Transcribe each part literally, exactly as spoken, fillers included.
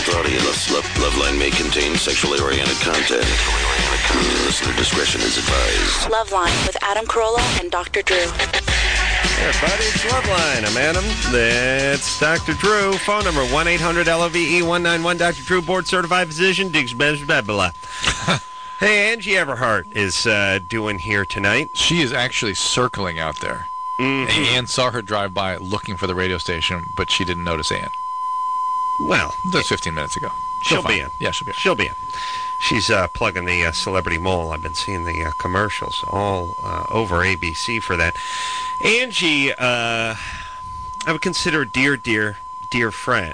authority of Love, Loveline may contain sexually oriented content. Listener discretion is advised. Loveline with Adam Carolla and Doctor Drew. Hey everybody, it's Loveline. I'm Adam. That's Doctor Drew. Phone number one eight hundred L O V E one nine one. Doctor Drew, board-certified physician. Diggs, blah, blah. Hey, Angie Everhart is uh, doing here tonight. She is actually circling out there. Mm-hmm. Ann saw her drive by looking for the radio station, but she didn't notice Ann. Well, that's fifteen minutes ago. She'll be in. Yeah, she'll be in. She'll be in. She's uh, plugging the uh, Celebrity Mole. I've been seeing the uh, commercials all uh, over A B C for that. Angie, uh, I would consider a dear, dear, dear friend,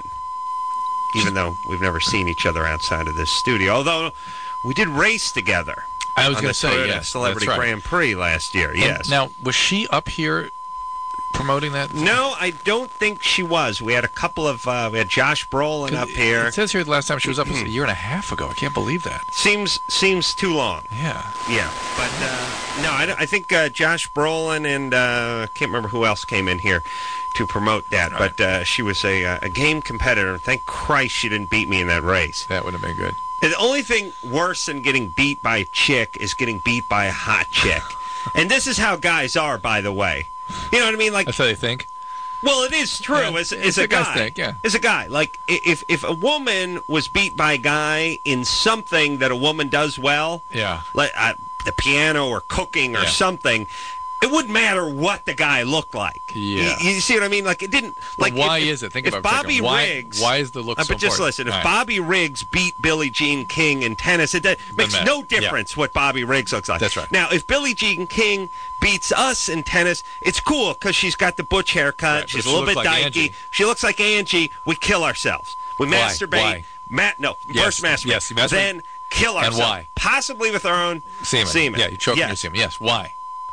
even though we've never seen each other outside of this studio. Although we did race together. I was going to say, yes, Celebrity that's right. Grand Prix last year. And yes. Now, was she up here promoting that? No, I don't think she was. We had a couple of, uh, we had Josh Brolin up here. It says here the last time she was up was a year and a half ago. I can't believe that. Seems seems too long. Yeah. Yeah. But, uh, no, I, I think uh, Josh Brolin and, uh, I can't remember who else came in here to promote that. Right. But uh, she was a, a game competitor. Thank Christ she didn't beat me in that race. That would have been good. The only thing worse than getting beat by a chick is getting beat by a hot chick. And this is how guys are, by the way. You know what I mean? Like that's how they think. Well, it is true. Yeah, as, as a guy, think, yeah. as a guy, like if if a woman was beat by a guy in something that a woman does well, yeah, like uh, the piano or cooking or yeah. something. It wouldn't matter what the guy looked like. Yeah. You, you see what I mean? Like, it didn't... But like. why if, is it? Think if about Bobby why, Riggs... Why is the look uh, so But just important? listen, if right. Bobby Riggs beat Billie Jean King in tennis, it makes no difference yeah. what Bobby Riggs looks like. That's right. Now, if Billie Jean King beats us in tennis, it's cool because she's got the butch haircut. Right, she's she a little bit like dykey. Angie. She looks like Angie. We kill ourselves. We why? masturbate. Why? Ma- no, yes. first masturbate. Yes, you masturbate. Then kill ourselves. And why? Possibly with our own semen. semen. Yeah, you choke yes. your semen. Yes, why?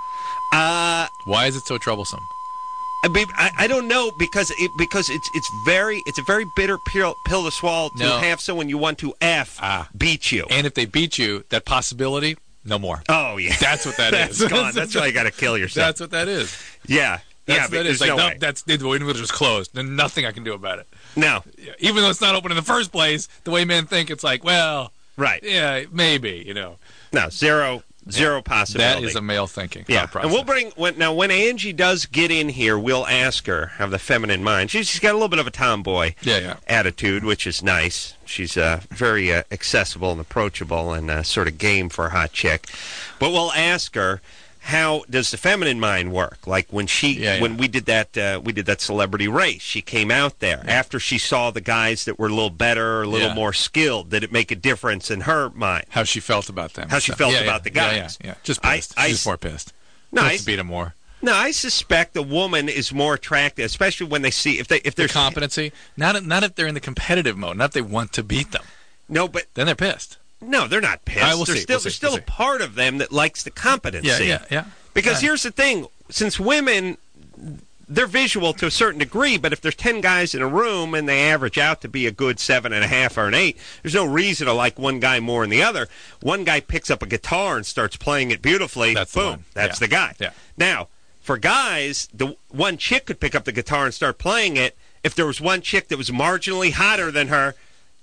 Uh, why is it so troublesome? I, mean, I, I don't know because it because it's it's very it's a very bitter pill, pill to swallow to no. have someone you want to F ah. beat you. And if they beat you, that possibility, no more. Oh yeah, that's what that that's is. Gone. That's why you got to kill yourself. That's what that is. Yeah, that's yeah. What that is. No like, no, way. that's the window just closed. There's nothing I can do about it. No, yeah, even though it's not open in the first place, the way men think, it's like, well, right? Yeah, maybe you know. No, zero. Zero yeah, possibility. That is a male thinking. Yeah, and we'll bring when, now when Angie does get in here, we'll ask her. Have the feminine mind. She's, she's got a little bit of a tomboy yeah, yeah. attitude, which is nice. She's uh, very uh, accessible and approachable, and uh, sort of game for a hot chick. But we'll ask her. How does the feminine mind work? Like when she, yeah, yeah. when we did that, uh, we did that celebrity race. She came out there yeah. after she saw the guys that were a little better, a little yeah. more skilled. Did it make a difference in her mind? How she felt about them? How she felt yeah, about yeah. the guys? Yeah, yeah, yeah. Just pissed. I, I, She's more pissed. No, I, to beat them more. No, I suspect a woman is more attractive, especially when they see if they if there's the competency. Not not if they're in the competitive mode. Not if they want to beat them. No, but then they're pissed. No, they're not pissed. Right, we'll there's see, still we'll there's see, still we'll a part of them that likes the competency. Yeah, yeah, yeah. Because yeah. here's the thing: since women, they're visual to a certain degree, but if there's ten guys in a room and they average out to be a good seven and a half or an eight, there's no reason to like one guy more than the other. One guy picks up a guitar and starts playing it beautifully. That's boom, the one. that's yeah. the guy. Yeah. Now, for guys, the one chick could pick up the guitar and start playing it. If there was one chick that was marginally hotter than her,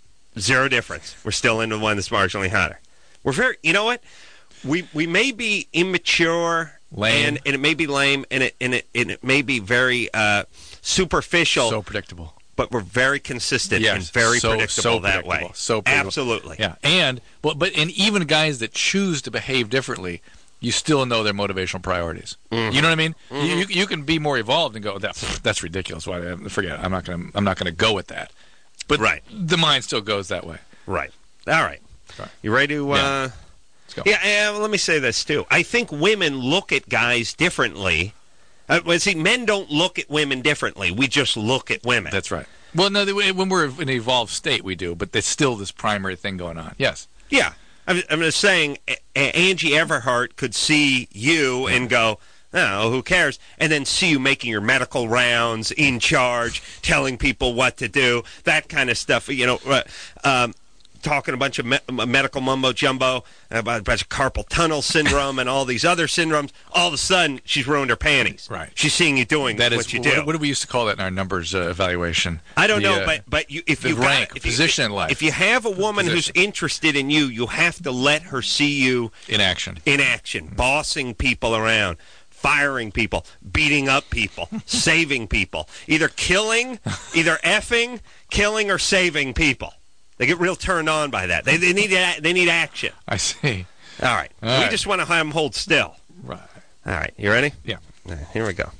zero difference. We're still into the one that's marginally hotter. We're very, you know what? We we may be immature. Lame. And, and it may be lame, and it and it, and it may be very uh, superficial. So predictable. But we're very consistent yes, and very so, predictable so that predictable. way. So predictable. Absolutely. Yeah. And but but and even guys that choose to behave differently, you still know their motivational priorities. Mm-hmm. You know what I mean? Mm-hmm. You, you you can be more evolved and go, that's that's ridiculous. Why forget it. I'm not gonna I'm not gonna go with that. But right. the mind still goes that way. Right. All right. right. You ready to? Uh, yeah. Let's go. Yeah, yeah. Well, let me say this too. I think women look at guys differently. Uh, well, see, men don't look at women differently. We just look at women. That's right. Well, no, when we're in an evolved state, we do, but there's still this primary thing going on. Yes. Yeah. I'm, I'm just saying, a- Angie Everhart could see you yeah. and go, oh, who cares? And then see you making your medical rounds, in charge, telling people what to do, that kind of stuff. You know, uh, um, talking a bunch of me- medical mumbo jumbo about a bunch of carpal tunnel syndrome and all these other syndromes. All of a sudden, she's ruined her panties. Right. She's seeing you doing That what is you what, do. what do we used to call that in our numbers uh, evaluation? I don't The, know, uh, but but you, if the you rank, got, if you, position in life. if you have a woman Position. who's interested in you, you have to let her see you in action. in action, bossing people around, firing people, beating up people, saving people, either killing, either effing, killing, or saving people. They get real turned on by that. They they need a- they need action. I see. All right, All we right. just want to have them hold still. Right. All right, you ready? Yeah. All right, here we go.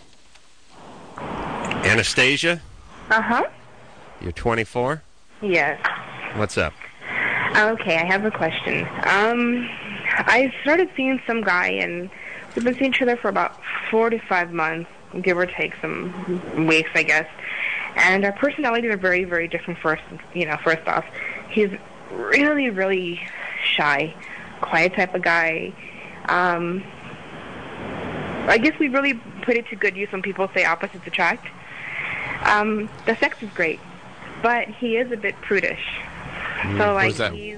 Anastasia, Uh-huh. you're twenty-four. Yes. What's up? Okay, I have a question. Um, I started seeing some guy, and we've been seeing each other for about four to five months, give or take some weeks, I guess. And our personalities are very, very different. First, you know, first off, he's really, really shy, quiet type of guy. Um, I guess we really put it to good use when people say opposites attract. Um, the sex is great, but he is a bit prudish. So, like, is that? he's...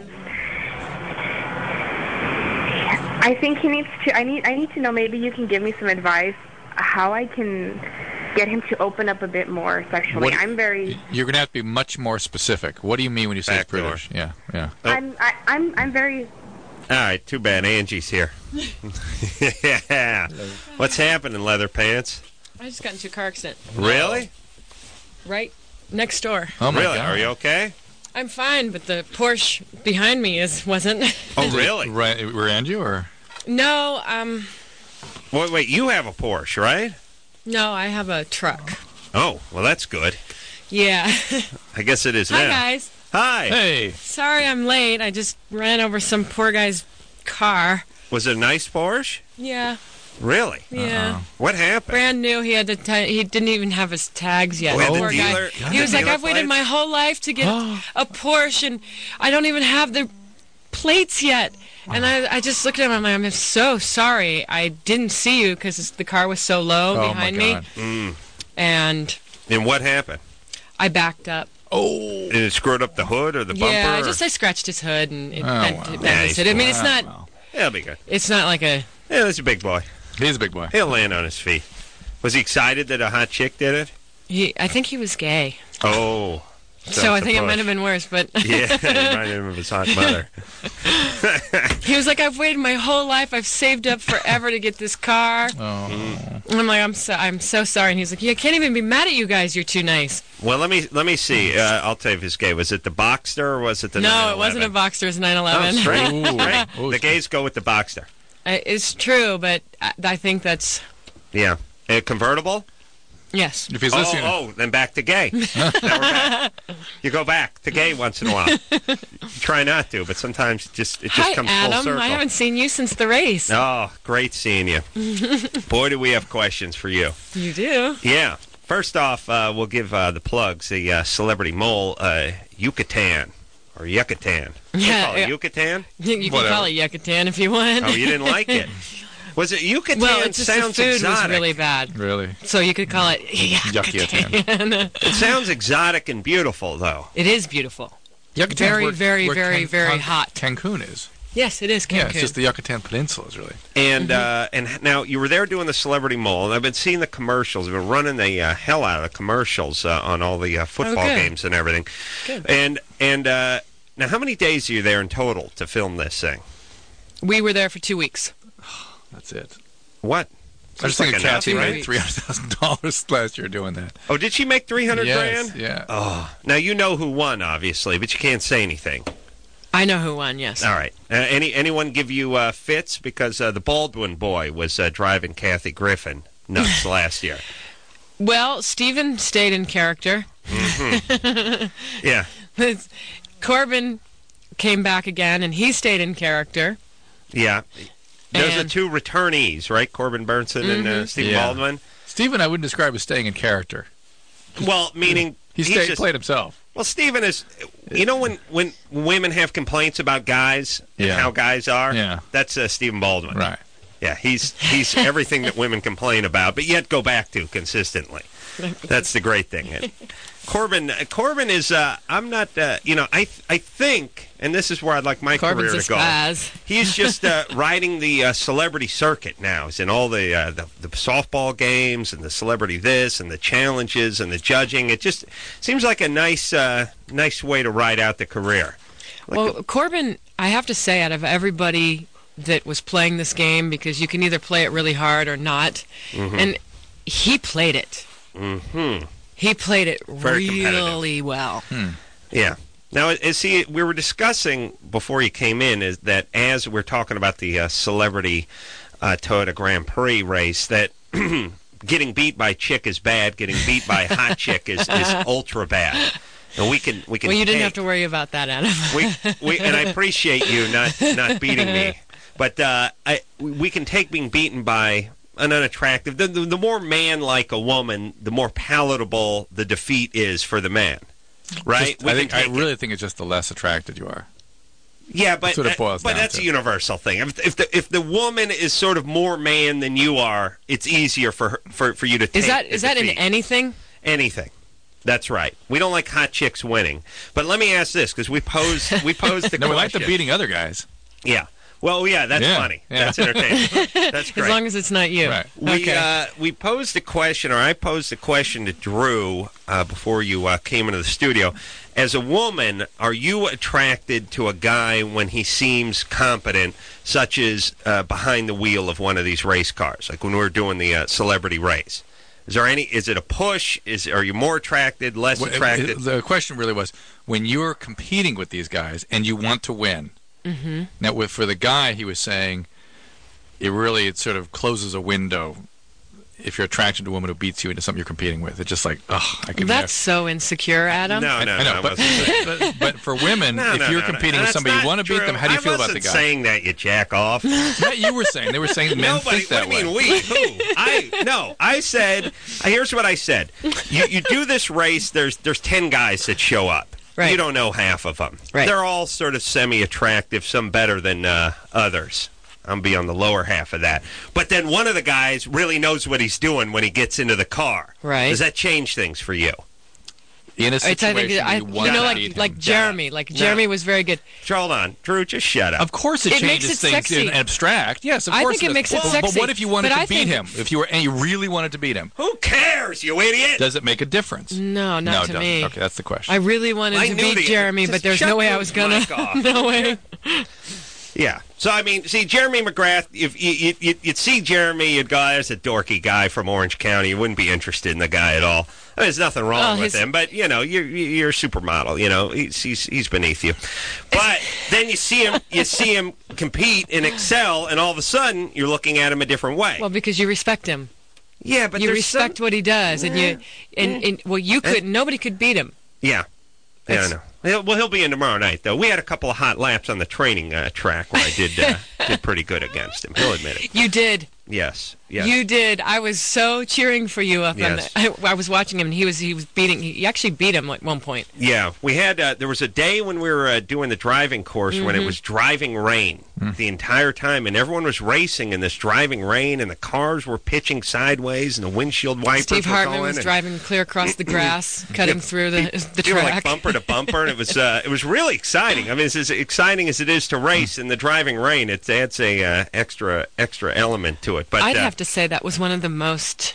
I think he needs to... I need I need to know, maybe you can give me some advice how I can get him to open up a bit more sexually. What- I'm very... You're going to have to be much more specific. What do you mean when you say Back door. British? Yeah, yeah. Oh. I'm, I, I'm, I'm very... All right, too bad. Angie's here. Yeah. What's happening, leather pants? I just got into a car accident. Really? Right next door. Oh my really? God. Are you okay? I'm fine, but the Porsche behind me is wasn't. Oh, really? Right, ran you or? No, um, Wait, wait. You have a Porsche, right? no, I have a truck. Oh, well, that's good. Yeah. I guess it is Hi now. guys. Hi. Hey. Sorry I'm late. I just ran over some poor guy's car. Was it a nice Porsche? Yeah. Really? Yeah. What happened? Brand new. He had to. Ta- he didn't even have his tags yet. Oh, had the Poor dealer- guy. had He the was like, dealer I've waited plates? my whole life to get a Porsche, and I don't even have the plates yet. And I, I just looked at him. I'm like, I'm so sorry. I didn't see you because the car was so low Oh, behind my me, God. Mm. and And what happened? I backed up. Oh. Did it screwed up the hood or the bumper? Yeah, I or- just I scratched his hood and it Oh, bent, wow. it bent Yeah, his he's hood. I mean, it's Wow. not Yeah, it'll be good. it's not like a Yeah, that's a big boy. He's a big boy. He'll land on his feet. Was he excited that a hot chick did it? he. I think he was gay, Oh. so I it's a think it push. might have been worse. But Yeah, it reminded him of his hot mother. he was like, I've waited my whole life. I've saved up forever to get this car. Oh. And I'm like, I'm so I'm so sorry. And he's like, yeah, I can't even be mad at you guys. You're too nice. Well, let me let me see. Uh, I'll tell you if it's gay. Was it the Boxster or was it the No, it wasn't a Boxster. It was nine Oh, eleven. straight. Ooh. Straight. Ooh. The gays go with the Boxster. It's true, but I, I think that's Yeah. A convertible? yes. If he's Oh, listening, oh, then back to gay. Now we're back. You go back to gay once in a while. You try not to, but sometimes it just it just Hi, comes full Adam. circle. I haven't seen you since the race. Oh, great seeing you. Boy, do we have questions for you. You do. Yeah. First off, uh, we'll give uh, the plugs, the uh, celebrity mole, uh, Yucatan. Or Yucatan. What do you Yeah, call it, yeah. Yucatan? You, you can Whatever. call it Yucatan if you want. Oh, you didn't like it? Was it Yucatan? Well, it's just the sounds food exotic. was really bad. really. So you could call it Yucatan. Yucatan. It sounds exotic and beautiful, though. It is beautiful. Yucatan's Very, where- very, where very, Can- very Can- hot. Cancun is. Yes, it is Cancun. Yeah, it's just the Yucatan Peninsula, is really. And Mm-hmm. uh, and now you were there doing the celebrity mole, and I've been seeing the commercials. I've been running the uh, hell out of the commercials uh, on all the uh, football Oh, good. games and everything. Good. And and uh, now, how many days are you there in total to film this thing? We were there for two weeks. That's it. What? I just Seems think like of Kathy enough, made right? three hundred thousand dollars last year doing that. Oh, did she make three hundred Yes, grand? yeah. Oh, now you know who won, obviously, but you can't say anything. I know who won, yes. All right. Uh, any anyone give you uh, fits because uh, the Baldwin boy was uh, driving Kathy Griffin nuts last year? Well, Stephen stayed in character. Yeah. Corbin came back again, and he stayed in character. Yeah. Those are And- two returnees, right? Corbin Burnson and uh, Stephen Yeah. Baldwin. Stephen, I wouldn't describe as staying in character. Well, meaning He he's stayed, just- played himself. Well, Stephen is. You know when when women have complaints about guys and Yeah. how guys are. Yeah. That's uh, Stephen Baldwin. Right. Yeah, he's he's everything that women complain about, but yet go back to consistently. That's the great thing. And, Corbin, uh, Corbin is. Uh, I'm not. Uh, you know, I th- I think, and this is where I'd like my Corbin's career a to go. spaz. He's just uh, riding the uh, celebrity circuit now. He's in all the, uh, the the softball games and the celebrity this and the challenges and the judging. It just seems like a nice uh, nice way to ride out the career. Like Well, Corbin, I have to say, out of everybody that was playing this game, because you can either play it really hard or not, Mhm. and he played it. Mm-hmm. He played it Very really well. Yeah. Now, as he, we were discussing before he came in, is that as we're talking about the uh, celebrity uh, Toyota Grand Prix race, that getting beat by chick is bad, getting beat by hot chick is, is ultra bad. And we can we can. Well, you didn't take- have to worry about that, Adam. we, we and I appreciate you not not beating me, but uh, I we can take being beaten by an unattractive. The, the, the more man-like a woman, the more palatable the defeat is for the man, right? Just- We I can think I take it- really think it's just the less attracted you are. yeah, but That's what it boils but down that's to. a universal thing. If, if the if the woman is sort of more man than you are, it's easier for her, for for you to take Is that the is that in defeat. anything? Anything. That's right. We don't like hot chicks winning. But let me ask this, because we posed we posed the No, we like the question. beating other guys. Yeah. Well, yeah, that's Yeah, funny. yeah. That's entertaining. That's great. As long as it's not you. Right. we Okay. uh, we posed a question, or I posed a question to Drew uh, before you uh, came into the studio. As a woman, are you attracted to a guy when he seems competent, such as uh, behind the wheel of one of these race cars, like when we were doing the uh, celebrity race? Is there any? Is it a push? Is are you more attracted, less Well, it- attracted? it- the question really was, when you're competing with these guys and you want to win. Mm-hmm. Now, with for the guy, he was saying, it really it sort of closes a window if you're attracted to a woman who beats you into something you're competing with. It's just like, oh, I can. That's so insecure, Adam. no, no, I, I know, no. but, I wasn't saying- but, but for women, No, if no, you're no, no. competing with That's somebody not you want to beat true. them, how do you I feel about the wasn't guy? saying that, you jack off. Yeah, you were saying they were saying men Nobody. think that what do you way. mean we? Who? I no. I said. Here's what I said. You you do this race. There's there's ten guys that show up. Right. You don't know half of them. Right. They're all sort of semi-attractive. Some better than uh, others. I'm be on the lower half of that. But then one of the guys really knows what he's doing when he gets into the car. Right. Does that change things for you? In a It's, I situation think, I, where you you want know, to like beat him. like Jeremy, like No. Jeremy was very good. Hold on, Drew. Just shut up. Of course, it, It makes changes it things sexy. in abstract. Yes, of I course. think it does. makes it but, sexy, But what if you wanted but to I beat think- him? If you were and you really wanted to beat him, Who cares, you idiot? does it make a difference? No, not no, it to doesn't. me. Okay, that's the question. I really wanted I to knew beat the- Jeremy, just but there's shut no way I your was gonna. mic off. No way. Yeah. So, I mean, see, Jeremy McGrath, if you, you, you, you'd see Jeremy, you'd go, there's a dorky guy from Orange County. You wouldn't be interested in the guy at all. I mean, there's nothing wrong Oh, with his- him, but, you know, you're, you're a supermodel. You know, he's, he's, he's beneath you. But then you see him you see him compete and excel, and all of a sudden, you're looking at him a different way. Well, because you respect him. yeah, but You there's respect some- what he does, and you and, and well, you could. Nobody could beat him. Yeah. Yeah, I It's- know. He'll, well, he'll be in tomorrow night, though. We had a couple of hot laps on the training uh, track where I did uh, did pretty good against him. He'll admit it. You did. Yes. Yes. You did. I was so cheering for you up Yes. on the, I, I was watching him, and he was he was beating. He actually beat him at one point. Yeah, we had. Uh, there was a day when we were uh, doing the driving course when it was driving rain the entire time, and everyone was racing in this driving rain, and the cars were pitching sideways, and the windshield wipers Steve were Hartman going. was and driving clear across the grass, cutting through the the we were like track. bumper to bumper, and it was uh, it was really exciting. I mean, it's as exciting as it is to race in the driving rain. It adds a uh, extra extra element to it. But I'd uh, have to say that was one of the most.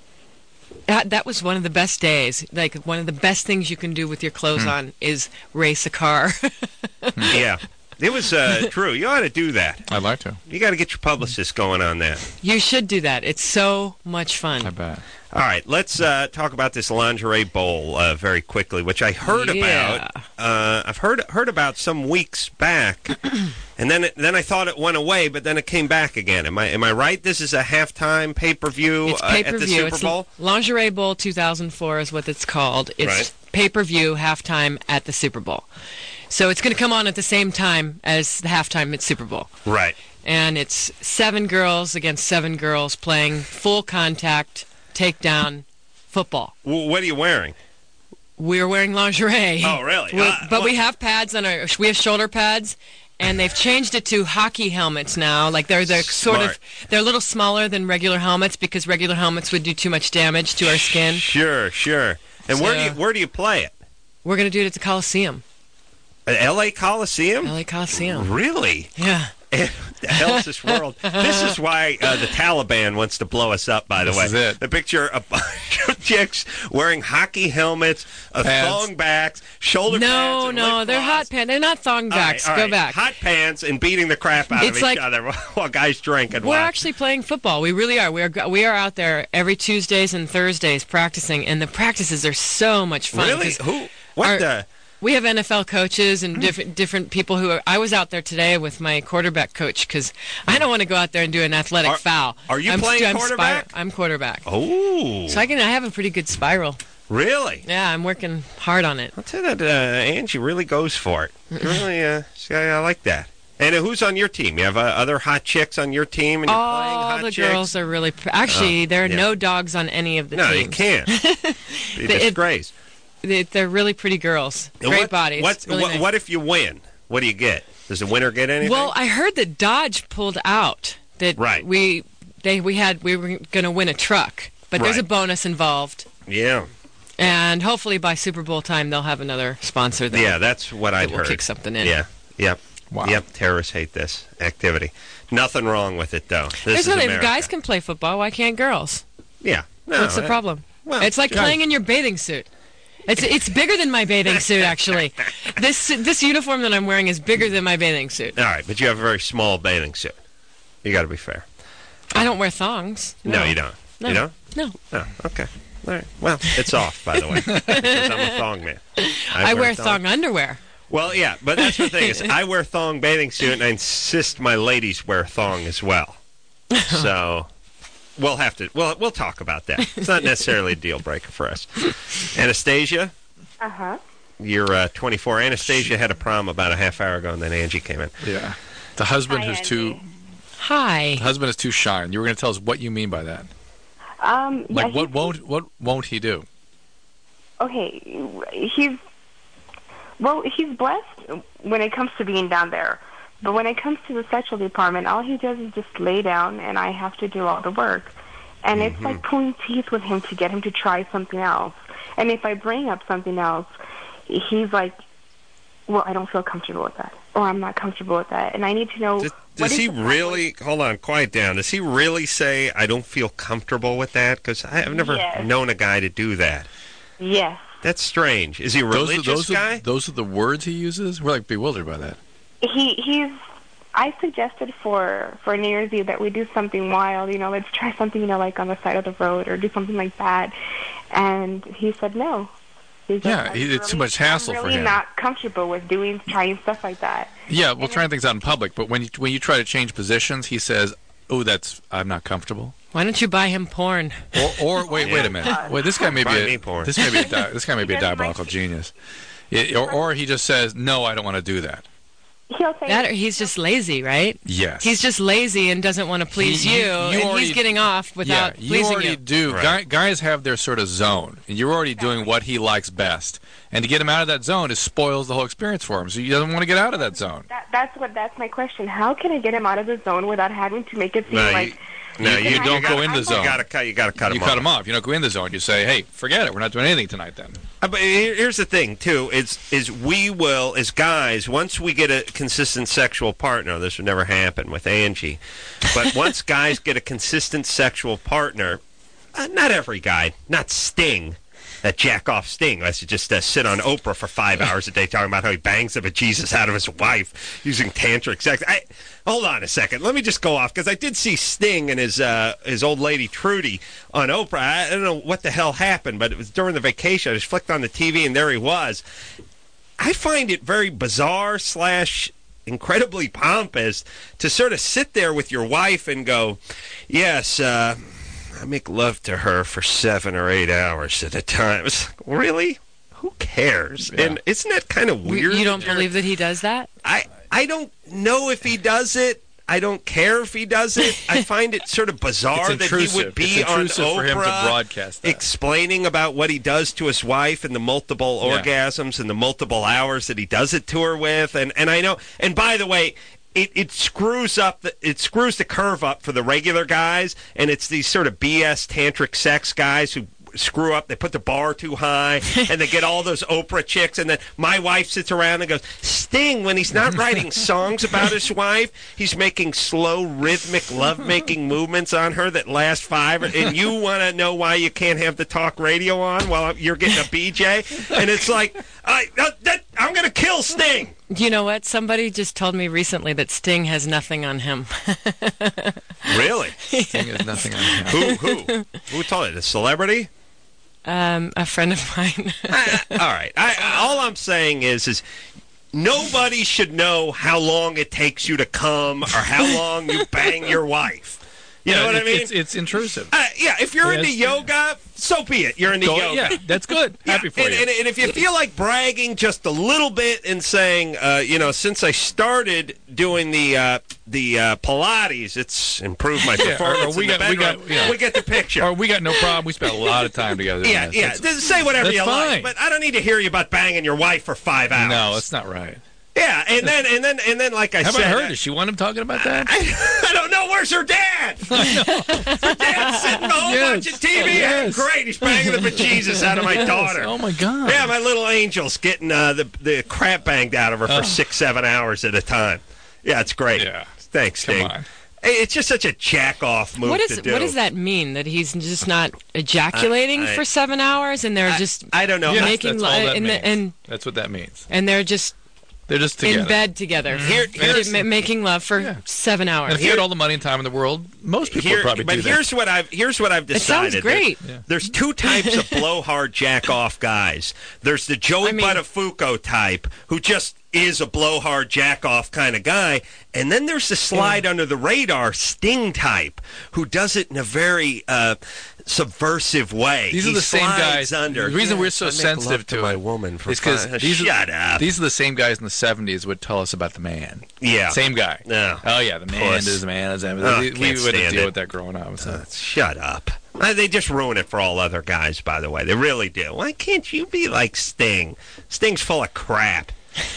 That, that was one of the best days. Like one of the best things you can do with your clothes on is race a car. yeah, it was uh, true. You ought to do that. I'd like to. You got to get your publicist going on that. You should do that. It's so much fun. I bet. All right, let's uh, talk about this lingerie bowl uh, very quickly, which I heard Yeah. about. Uh, I've heard heard about some weeks back, and then it, then I thought it went away, but then it came back again. Am I am I right? This is a halftime pay per view It's uh, pay at per the view. Super It's Bowl. Lingerie Bowl two thousand four is what it's called. It's Right. pay per view halftime at the Super Bowl. So it's going to come on at the same time as the halftime at Super Bowl. Right. And it's seven girls against seven girls playing full contact takedown football. W- what are you wearing? We're wearing lingerie. Oh, really? We- Uh, but we well- have pads on our. We have shoulder pads, and they've changed it to hockey helmets now. Like they're they're sort Smart. of they're a little smaller than regular helmets because regular helmets would do too much damage to our skin. Sure, sure. And where do So- you where do you play it? We're going to do it at the Coliseum. At L A Coliseum? L A Coliseum. Really? Yeah. What the hell's this world? This is why uh, the Taliban wants to blow us up, by the This way. is it. The picture a bunch of chicks wearing hockey helmets, uh, Pants. thong backs, shoulder pads. No, and no, lip they're gloss. hot pants. They're not thong All right, backs. all Go right. back. Hot pants and beating the crap out It's of each like- other while guys drink and We're watch. actually playing football. We really are. We are we are out there every Tuesdays and Thursdays practicing, and the practices are so much fun. Really? 'cause Who? What our- the? We have N F L coaches and different different people who are. I was out there today with my quarterback coach because I don't want to go out there and do an athletic Are- foul. are you I'm, playing I'm quarterback? I'm quarterback. Oh, So I can. I have a pretty good spiral. really? Yeah, I'm working hard on it. I'll tell you that uh, Angie really goes for it. Really, uh, see, I, I like that. And uh, who's on your team? You have uh, other hot chicks on your team, and you're playing All hot the chicks? girls are really. Pr- Actually, Oh, there are yeah. no dogs on any of the No, teams. you can't. Be It- disgrace. They, they're really pretty girls. And Great what, bodies. What, really what, nice. what if you win? What do you get? Does the winner get anything? Well, I heard that Dodge pulled out. That Right. we they we had we were going to win a truck, but there's a Right. bonus involved, yeah, and hopefully by Super Bowl time they'll have another sponsor. That yeah, that's what I'd will heard. kick something in. Yeah, yep, Wow. yep. Terrorists hate this activity. Nothing wrong with it, though. This There's is nothing. If America. guys can play football, why can't girls? Yeah, no, What's the uh, problem? well, it's like guys- playing in your bathing suit. It's it's bigger than my bathing suit actually. This this uniform that I'm wearing is bigger than my bathing suit. All right, but you have a very small bathing suit. You got to be fair. I don't wear thongs. No, you don't. No. You don't? No. Oh, okay. All right. Well, it's off, by the way, because I'm a thong man. I, wear thong underwear. Well, yeah, but that's the thing is, I wear thong bathing suit, and I insist my ladies wear thong as well. So we'll have to. Well, we'll talk about that. It's not necessarily a deal breaker for us. Anastasia, Uh huh. you're uh, twenty-four. Anastasia had a prom about a half hour ago, and then Angie came in. Yeah. The husband Hi, who's Angie. too Hi. the husband is too shy. And you were going to tell us what you mean by that. Um, yeah, Like what he's- won't what won't he do? Okay, he's well, he's blessed when it comes to being down there. But when it comes to the sexual department, all he does is just lay down, and I have to do all the work. And it's like pulling teeth with him to get him to try something else. And if I bring up something else, he's like, well, I don't feel comfortable with that, or I'm not comfortable with that. And I need to know... Does, what does is he the problem? really? Hold on, quiet down. Does he really say, "I don't feel comfortable with that"? Because I've never Yes. known a guy to do that. Yes. That's strange. Is he a Those are, religious those, guy? are, those are the words he uses? We're like bewildered by that. He he's. I suggested for for New Year's Eve that we do something wild. You know, let's try something, you know, like on the side of the road or do something like that. And he said no. He's Yeah, like, he- "I'm it's too really- much hassle I'm for really him." not comfortable with doing trying stuff like that. Yeah, well, trying things out in public, but when you, when you try to change positions, he says, "Oh, that's I'm not comfortable." Why don't you buy him porn? Or, or wait, wait a minute. Wait, this guy may be Buy a, me porn. this may be a di- this guy may be a He doesn't diabolical like- genius. It, or, or he just says, "No, I don't want to do that." He'll say That or he's just lazy, right? Yes, He's just lazy and doesn't want to please He- you, you and already- he's getting off without yeah, you pleasing already you. do. Right. Guy, guys have their sort of zone, and you're already doing what he likes best. And to get him out of that zone, it spoils the whole experience for him. So he doesn't want to get out of that zone. that, that's what that's my question. How can I get him out of the zone without having to make it seem No, you- like No, You you, don't you go gotta, in the You zone. gotta cut. You gotta cut you him cut off. him off. You don't go in the zone. You say, "Hey, forget it. We're not doing anything tonight." Then. Uh, but here- here's the thing, too. Is is we will, as guys, once we get a consistent sexual partner, this would never happen with Angie, but once guys get a consistent sexual partner, uh, not every guy, not Sting, that jack off Sting, let's just uh, sit on Oprah for five hours a day talking about how he bangs the bejesus out of his wife using tantric sex. I, hold on a second. Let me just go off, because I did see Sting and his uh, his old lady Trudy on Oprah. I, I don't know what the hell happened, but it was during the vacation. I just flicked on the T V, and there he was. I find it very bizarre slash incredibly pompous to sort of sit there with your wife and go, yes, uh, I make love to her for seven or eight hours at a time. It's like, really? Who cares? Yeah. And isn't that kind of weird? You don't that you're- believe that he does that? I, I don't know if he does it. I don't care if he does it. I find it sort of bizarre It's that he would intrusive. be It's on intrusive Oprah for him to broadcast that. explaining about what he does to his wife and the multiple Yeah. orgasms and the multiple hours that he does it to her with. And, and I know, and by the way, it, it screws up the it screws the curve up for the regular guys, and it's these sort of B S tantric sex guys who screw up. They put the bar too high, and they get all those Oprah chicks. And then my wife sits around and goes, Sting, when he's not writing songs about his wife, he's making slow, rhythmic, love-making movements on her that last five. And you want to know why you can't have the talk radio on while you're getting a B J? And it's like, I, uh, that, I'm going to kill Sting. You know what? Somebody just told me recently that Sting has nothing on him. Really? Sting has nothing on him. Who? Who? Who told it? A celebrity? Um, a friend of mine. I, all right. I, all I'm saying is, is nobody should know how long it takes you to come or how long you bang your wife. You yeah, know what it, I mean? It's, it's intrusive. Uh, yeah, if you're Yes. into yoga, so be it. You're into Go- yoga. yeah, that's good. Yeah, Happy for and, you. And, and if you feel like bragging just a little bit and saying, uh, you know, since I started doing the uh, the uh, Pilates, it's improved my Yeah, or- performance or we in the got- we bedroom. got- yeah. We get the picture. Or we got no problem. We spent a lot of time together. yeah, Yes, yeah. that's- Just say whatever that's you fine. like, but I don't need to hear you about banging your wife for five hours. No, that's not right. Yeah, and then and then and then, like I How said, about her? Does she want him talking about that? I, I don't know. Where's her dad? Her dad's sitting home Yes. watching T V. Yes. Great, he's banging the bejesus out of my Yes. daughter. Oh my God. Yeah, my little angel's getting uh, the the crap banged out of her for Oh. six, seven hours at a time. Yeah, it's great. Yeah. Thanks, Come Sting. on. Hey, It's just such a jack off move What to is do. what does that mean? That he's just not ejaculating I- I- for seven hours, and they're just I don't know. Yes, making that's all li- that and, means. and That's what that means. and they're just They're just together. in bed together, Here- here's- ma- making love for Yeah. seven hours. And if you had all the money and time in the world, most people Here- would probably but do that. here's what I've here's what I've It decided. sounds great. There- There's two types of blowhard jack off guys. There's the Joey I mean- Buttafuoco type who just is a blowhard jack off kind of guy, and then there's the slide under the radar Sting type who does it in a very uh, subversive way. These he are the same slides guys. Under. The reason Yes, we're so I make sensitive love to my it woman for is because five- these, Shut are, up. these are the same guys in the seventies would tell us about the man. Yeah. Same guy. No. Oh, yeah, the man Puss. is the man is everything. Oh, we can't we would stand deal it. with that growing up. So. Uh, shut up. Uh, they just ruin it for all other guys, by the way. They really do. Why can't you be like Sting? Sting's full of crap.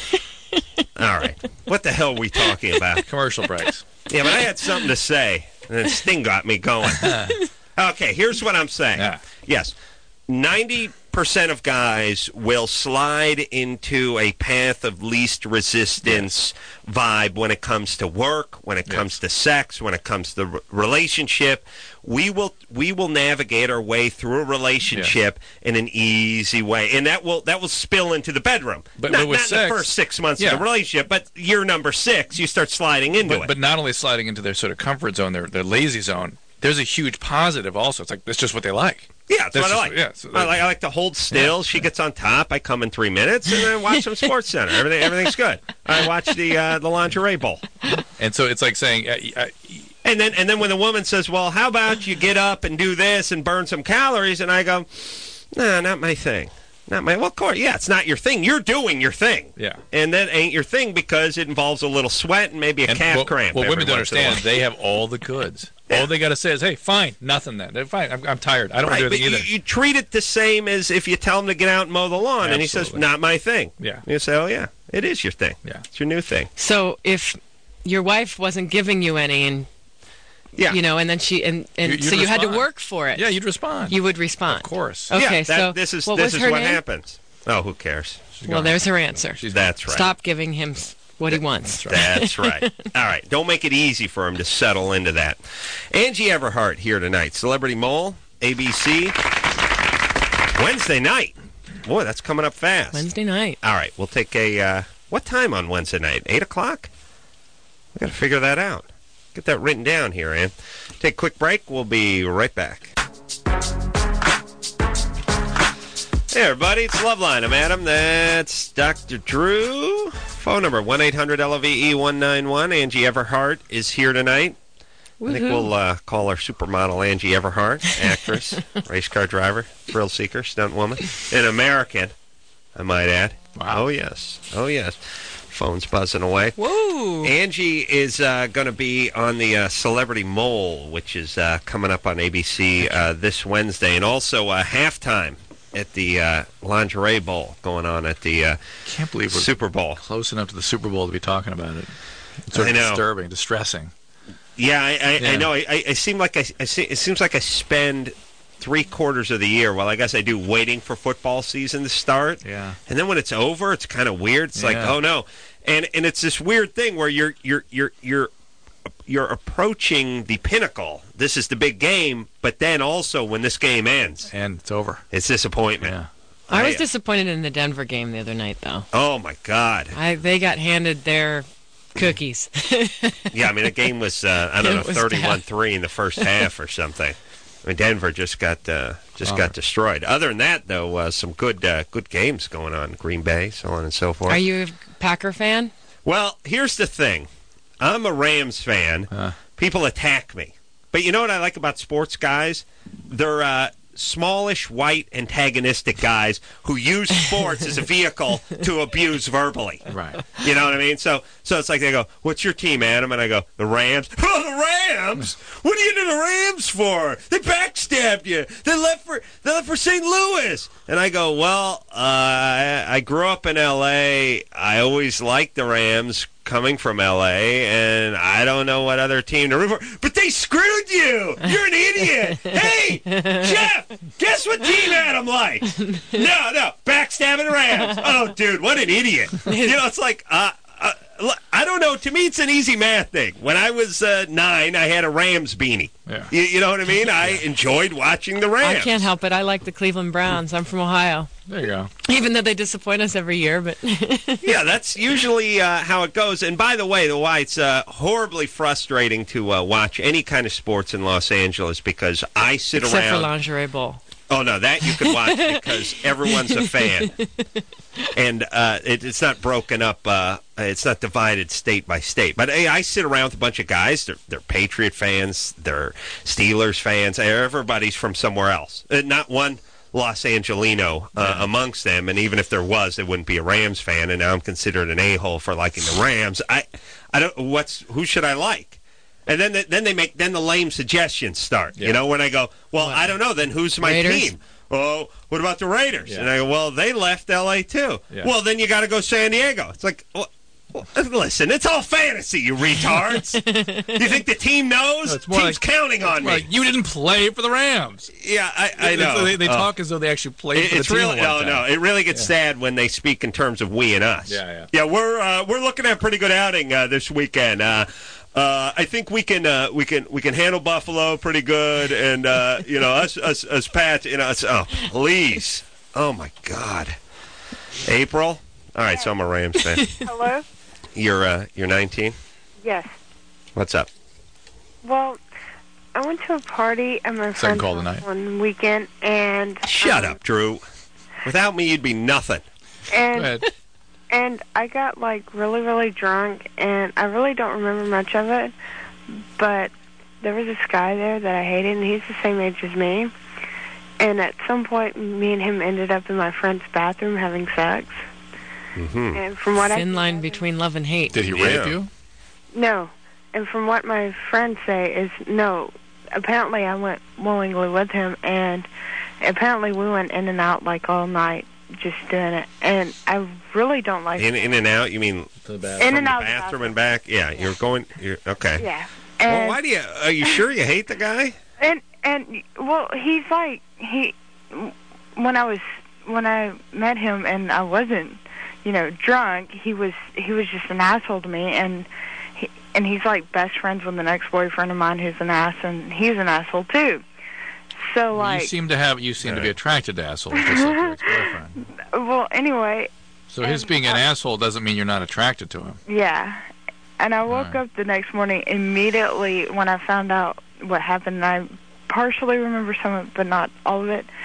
All right. What the hell are we talking about? Commercial breaks. Yeah, but I had something to say, and then Sting got me going. Okay, here's what I'm saying. Yeah. Yes, ninety percent of guys will slide into a path of least resistance vibe when it comes to work, when it Yes. comes to sex, when it comes to the re- relationship. We will we will navigate our way through a relationship in an easy way, and that will that will spill into the bedroom. But- not but with not in the sex- first six months yeah. of the relationship, but year number six, you start sliding into But, it. but not only sliding into their sort of comfort zone, their, their lazy zone, there's a huge positive also. It's like, that's just what they like. Yeah, that's, That's what I just- like. yeah, so I like. I like to hold still. Yeah, she gets on top. I come in three minutes and then watch some Sports Center. Everything, everything's good. I watch the uh, the lingerie bowl, And so it's like saying, uh, uh, and then and then when the woman says, "Well, how about you get up and do this and burn some calories?" and I go, "No, not my thing. Not my." Well, of course, yeah, it's not your thing. You're doing your thing. Yeah. And that ain't your thing because it involves a little sweat and maybe a and calf what, cramp. what every women don't once in a while. understand, they have all the goods. Yeah. All they got to say is, hey, fine, nothing then. They're fine. I'm, I'm tired. I don't Right, want to but do anything you, either. you treat it the same as if you tell him to get out and mow the lawn, and he says, Absolutely. "Not my thing." Yeah. You say, "Oh yeah, it is your thing. Yeah. It's your new thing." So if your wife wasn't giving you any, and Yeah. you know, and then she and, and You- you'd so you had to respond. work for it. Yeah, you'd respond. you would respond. Of course. Okay, yeah, that, so this is what this was is her what name? happens. Oh, who cares? She's Well, gone. there's her answer. She's That's right. Stop giving him s- what he wants. That's right. All right. Don't make it easy for him to settle into that. Angie Everhart here tonight. Celebrity Mole, A B C. Wednesday night. Boy, that's coming up fast. Wednesday night. All right. We'll take a, uh, what time on Wednesday night? eight o'clock? we got to figure that out. Get that written down here, Ann. Take a quick break. We'll be right back. Hey, everybody, it's Loveline. I'm Adam. That's Doctor Drew. Phone number, one eight hundred L O V E one nine one. Angie Everhart is here tonight. I think Woohoo. we'll uh, call her supermodel Angie Everhart, actress, race car driver, thrill seeker, stunt woman, an American, I might add. Wow. Oh, yes. Oh, yes. Phone's buzzing away. Whoa. Angie is uh, going to be on the uh, Celebrity Mole, which is uh, coming up on A B C uh, this Wednesday, and also uh, halftime at the uh, Lingerie Bowl going on at the uh, Can't believe we're Super Bowl. close enough to the Super Bowl to be talking about it. It's sort I of know. disturbing, distressing. Yeah, I, I, Yeah. I know. I, I seem like I, I see, it seems like I spend three quarters of the year, well, I guess I do, waiting for football season to start. Yeah. And then when it's over, it's kind of weird. It's like, Yeah. oh no. And and it's this weird thing where you're you're you're you're you're approaching the pinnacle. This is the big game, but then also when this game ends, And it's over. it's disappointment. Yeah. I was I- disappointed in the Denver game the other night, though. Oh my God. I they got handed their cookies. Yeah, I mean the game was uh, I don't It know was thirty-one three in the first half or something. I mean Denver just got uh, just Oh. got destroyed. Other than that, though, uh, some good uh, good games going on. Green Bay, so on and so forth. Are you a Packer fan? Well, here's the thing. I'm a Rams fan. Uh. People attack me. But you know what I like about sports guys? They're uh, smallish, white, antagonistic guys who use sports as a vehicle to abuse verbally. Right. You know what I mean? So so it's like they go, "What's your team, Adam?" And I go, "The Rams." Oh, the Rams? What are you into the Rams for? They backstabbed you. They left for they left for Saint Louis. And I go, "Well, uh, I, I grew up in L A. I always liked the Rams coming from L A, and I don't know what other team to root for. But they screwed you. You're an idiot. Hey, Jeff, guess what team Adam likes? No, no, backstabbing Rams. Oh, dude, what an idiot. You know, it's like, uh, uh, look, I don't know. To me, it's an easy math thing. When I was uh, nine, I had a Rams beanie. Yeah. You, you know what I mean? I enjoyed watching the Rams. I can't help it. I like the Cleveland Browns. I'm from Ohio. There you go. Even though they disappoint us every year, but Yeah, that's usually uh, how it goes. And by the way, the why it's uh, horribly frustrating to uh, watch any kind of sports in Los Angeles because I sit except for around. Lingerie Bowl. Oh no, that you can watch because everyone's a fan, and uh, it, it's not broken up. Uh, it's not divided state by state. But hey, I sit around with a bunch of guys. They're, they're Patriot fans. They're Steelers fans. Everybody's from somewhere else. Uh, not one Los Angelino uh, amongst them. And even if there was, it wouldn't be a Rams fan. And now I'm considered an a-hole for liking the Rams. I, I don't. What's who should I like? And then, the, then they make then the lame suggestions start. Yeah. You know, when I go, well, I don't know. Then who's my Raiders? team? Oh, what about the Raiders? Yeah. And I go, well, they left L A too. Yeah. Well, then you got to go San Diego. It's like, well, well, listen, it's all fantasy, you retards. You think the team knows? No, it's more Team's like- counting on me. Like, you didn't play for the Rams. Yeah, I, I know. They, they Oh. talk as though they actually played It- for the it's team really at one no, time. no. It really gets sad when they speak in terms of we and us. Yeah, yeah. Yeah, we're uh, we're looking at a pretty good outing uh, this weekend. Uh, uh, I think we can uh, we can we can handle Buffalo pretty good, and uh, you know us us us Pats. You know, us, oh please, oh my God, April. All right, so I'm a Rams fan. Hello? You're uh, you're nineteen. Yes. What's up? Well, I went to a party at my Second friend's call house tonight. one weekend, and Shut um, up, Drew. Without me, you'd be nothing. Go And ahead. and I got like really, really drunk, and I really don't remember much of it. But there was this guy there that I hated, and he's the same age as me. And at some point, me and him ended up in my friend's bathroom having sex. Mm-hmm. And from what I Thin can line gather- between love and hate. Did he Yeah. rape you? No. And from what my friends say is no. Apparently I went willingly with him, and apparently we went in and out like all night just doing it. And I really don't like In in and out. You mean To the in from and the out of the bathroom and back? Yeah, you're going. You're okay. Yeah. Well, And, why do you? Are you sure you hate the guy? and and well, he's like he when I was when I met him and I wasn't, you know, drunk, he was he was just an asshole to me, and he, and he's like best friends with an ex-boyfriend of mine who's an ass, and he's an asshole too. So like, you seem to have. You seem to be attracted to assholes, just like your ex-boyfriend. well, anyway, So his And, being an uh, asshole doesn't mean you're not attracted to him. yeah. And I woke Right. up the next morning immediately when I found out what happened. And I partially remember some of it, but not all of it.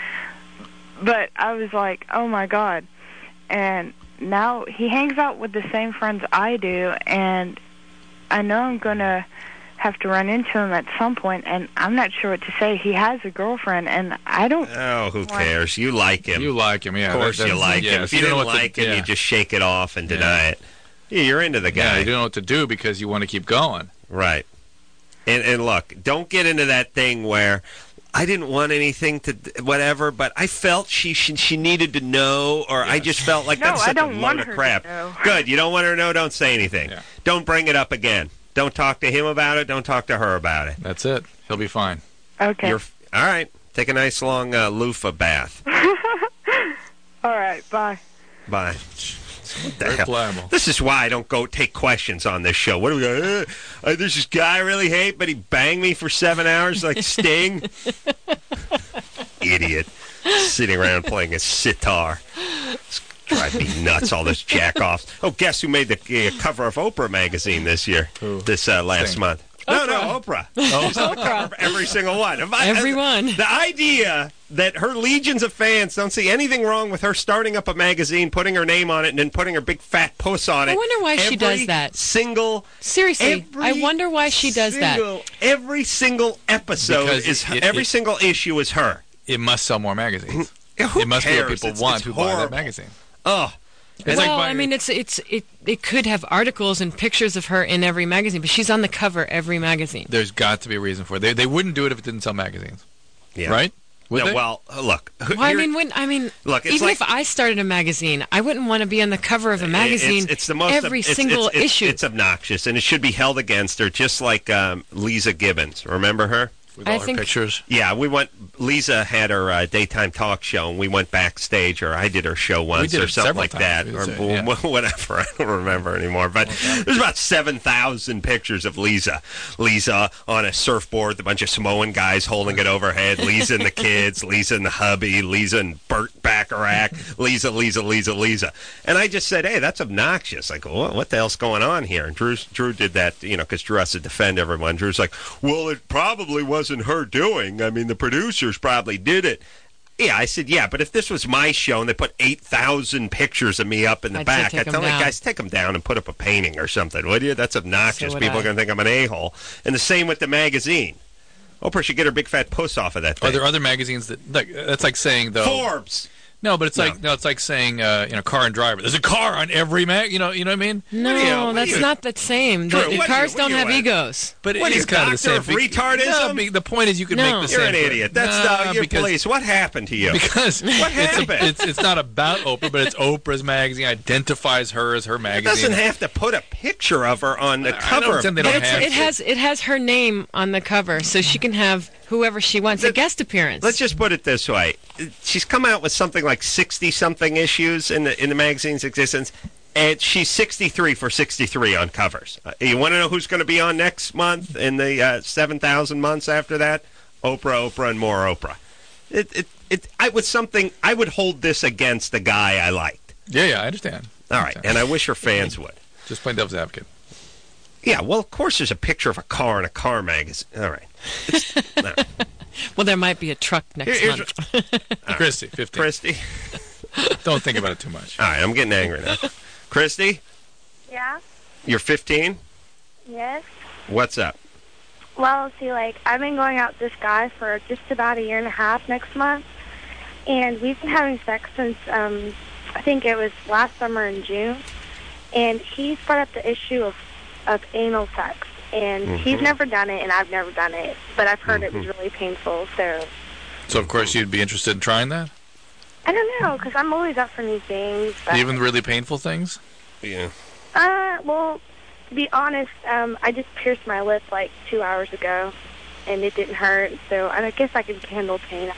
But I was like, oh my God. And now he hangs out with the same friends I do, and I know I'm going to have to run into him at some point, and I'm not sure what to say. He has a girlfriend, and I don't... Oh, who cares? You like him. You like him, yeah. of course that- you that's- like yeah, him. If so you don't didn't know what to- like him, yeah. you just shake it off and Yeah. deny it. Yeah, you're into the Yeah, guy. you don't know what to do because you want to keep going. Right. And, and look, don't get into that thing where I didn't want anything to whatever, but I felt she she, she needed to know, or I just felt like No, that's I such don't a want load her of to crap. know. Good. You don't want her to know. Don't say anything. Yeah. Don't bring it up again. Don't talk to him about it. Don't talk to her about it. That's it. He'll be fine. Okay. You're all right. Take a nice long uh, loofah bath. All right, bye. Bye. What the Very hell? pliable. This is why I don't go take questions on this show. What do we go? Uh, uh, there's this guy I really hate, but he banged me for seven hours like Sting. Idiot. Sitting around playing a sitar. It's driving me nuts, all this jack-offs. Oh, guess who made the uh, cover of Oprah magazine this year? Who? This uh, last Sting. month. No, no, Oprah. Oh, She's on the cover of every single one. If I- Every one. The idea that her legions of fans don't see anything wrong with her starting up a magazine, putting her name on it, and then putting her big fat puss on it. I wonder why she every does that. Single. Seriously, every I wonder why she does single, that. Every single episode Because is it- every it- single issue is her. it must sell more magazines. Who It must be cares? what people It's- want it's who buy that horrible. magazine. Oh, It's well, like I buying- mean, it's it's it it could have articles and pictures of her in every magazine, but she's on the cover every magazine. There's got to be a reason for it. They, they wouldn't do it if it didn't sell magazines, yeah. right? Would No, they? well, look. Well, I here- mean, when I mean, Look, it's even like- if I started a magazine, I wouldn't want to be on the cover of a magazine It's, it's the most every it's, single it's, it's, issue. It's obnoxious, and it should be held against her, just like um, Lisa Gibbons. Remember her? With I all her think- pictures. Yeah, we went. Lisa had her uh, daytime talk show, and we went backstage, or I did her show once, did or it something several like times. that, We or did say, yeah. whatever. I don't remember anymore. But there's about seven thousand pictures of Lisa. Lisa on a surfboard, with a bunch of Samoan guys holding it overhead. Lisa and the kids. Lisa and the hubby. Lisa and Burt Bacharach. Lisa, Lisa, Lisa, Lisa. And I just said, hey, that's obnoxious. I go, what, what the hell's going on here? And Drew, Drew did that, you know, because Drew has to defend everyone. Drew's like, well, it probably wasn't her doing. I mean, the producers probably did it. Yeah, I said, yeah, but if this was my show and they put eight thousand pictures of me up in the I'd say back, take I'd 'em tell the down. guys, take them down and put up a painting or something, would you? That's obnoxious. So would People I. are going to think I'm an a-hole. And the same with the magazine. Oprah should get her big fat puss off of that thing. Are there other magazines that like that's like saying though? Forbes! No, but it's No. like no, it's like saying uh, you know, car and driver. There's a car on every mag. You know, you know what I mean? no, What are you- what are that's you- not the same. Drew, The, the what are you- cars what are don't you have at? egos. But What it are is you, kind of the doctor same. of retardism? No, be- the point is you can No. make the You're same. an idiot. That's Nah, uh, your because, police. What happened to you? Because What it's, a, happened? it's it's not about Oprah, but it's Oprah's magazine. Identifies her as her It magazine. doesn't have to put a picture of her on the I cover. don't think they don't But it's, have it to. has it has her name on the cover, so she can have whoever she wants a Let- guest appearance. Let's just put it this way: she's come out with something like sixty-something issues in the in the magazine's existence, and she's sixty-three for sixty-three on covers. Uh, you want to know who's going to be on next month in the uh, seven thousand months after that? Oprah, Oprah, and more Oprah. It, it, it. I would something. I would hold this against the guy I liked. Yeah, yeah, I understand. All right, and I wish her fans would. Just playing devil's advocate. Yeah, well, of course, there's a picture of a car in a car magazine. All right. It's, no. well, there might be a truck next Here- here's month. Christy, fifteen. Christy. Don't think about it too much. All right, I'm getting angry now. Christy, Yeah, you're fifteen. yes. What's up? Well, see, like, I've been going out with this guy for just about a year and a half next month, and we've been having sex since, um, I think it was last summer in June, and he's brought up the issue of, of anal sex, and he's never done it, and I've never done it, but I've heard it was really painful, so So of course you'd be interested in trying that, I don't know, because I'm always up for new things, but, even really painful things. Yeah. uh, well, to be honest, um, I just pierced my lip, like, two hours ago, and it didn't hurt, so I guess I can handle pain.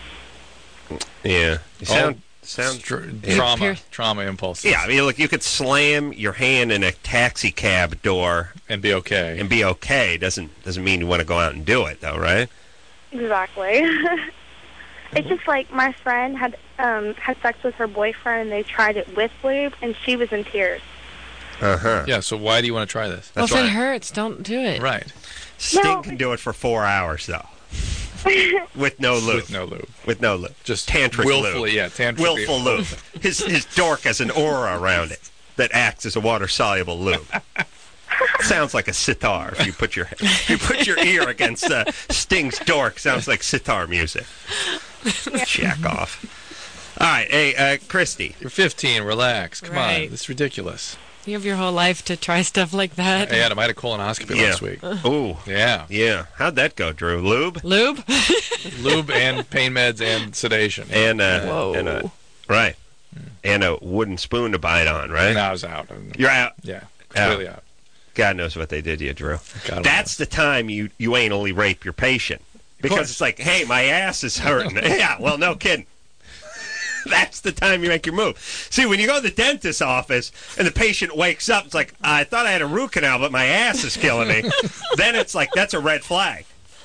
Yeah. You sound sound. Str- yeah. trauma, Pierce- trauma impulses. Yeah, I mean, look, you could slam your hand in a taxi cab door and be okay. and be okay. Doesn't doesn't mean you want to go out and do it, though, right? Exactly. It's just like my friend had um, had sex with her boyfriend, and they tried it with lube, and she was in tears. Uh huh. Yeah. So why do you want to try this? well, if That's it right. hurts, don't do it. Right. Sting No. can do it for four hours though, with no lube. With no lube. With no lube. Just tantric willfully, lube. yeah, tantric Willful lube. His his dork has an aura around it that acts as a water soluble lube. Sounds like a sitar if you put your if you put your ear against uh, Sting's dork. Sounds like sitar music. Jack off. All right, hey, uh, Christy. You're fifteen. Relax. Come on. Right. It's ridiculous. You have your whole life to try stuff like that. Hey, Adam, I had a colonoscopy Yeah. last week. Ooh, Yeah. yeah. How'd that go, Drew? Lube Lube? Lube and pain meds and sedation. and uh, Whoa. and a right, and a wooden spoon to bite on, right? And I was out. You're out. Yeah. Completely out. God knows what they did to you, Drew. God, That's the time you you anally rape your patient. Because course. it's like, hey, my ass is hurting. Yeah, well, no kidding. That's the time you make your move. See, when you go to the dentist's office and the patient wakes up, it's like, I thought I had a root canal, but my ass is killing me. Then it's like, that's a red flag.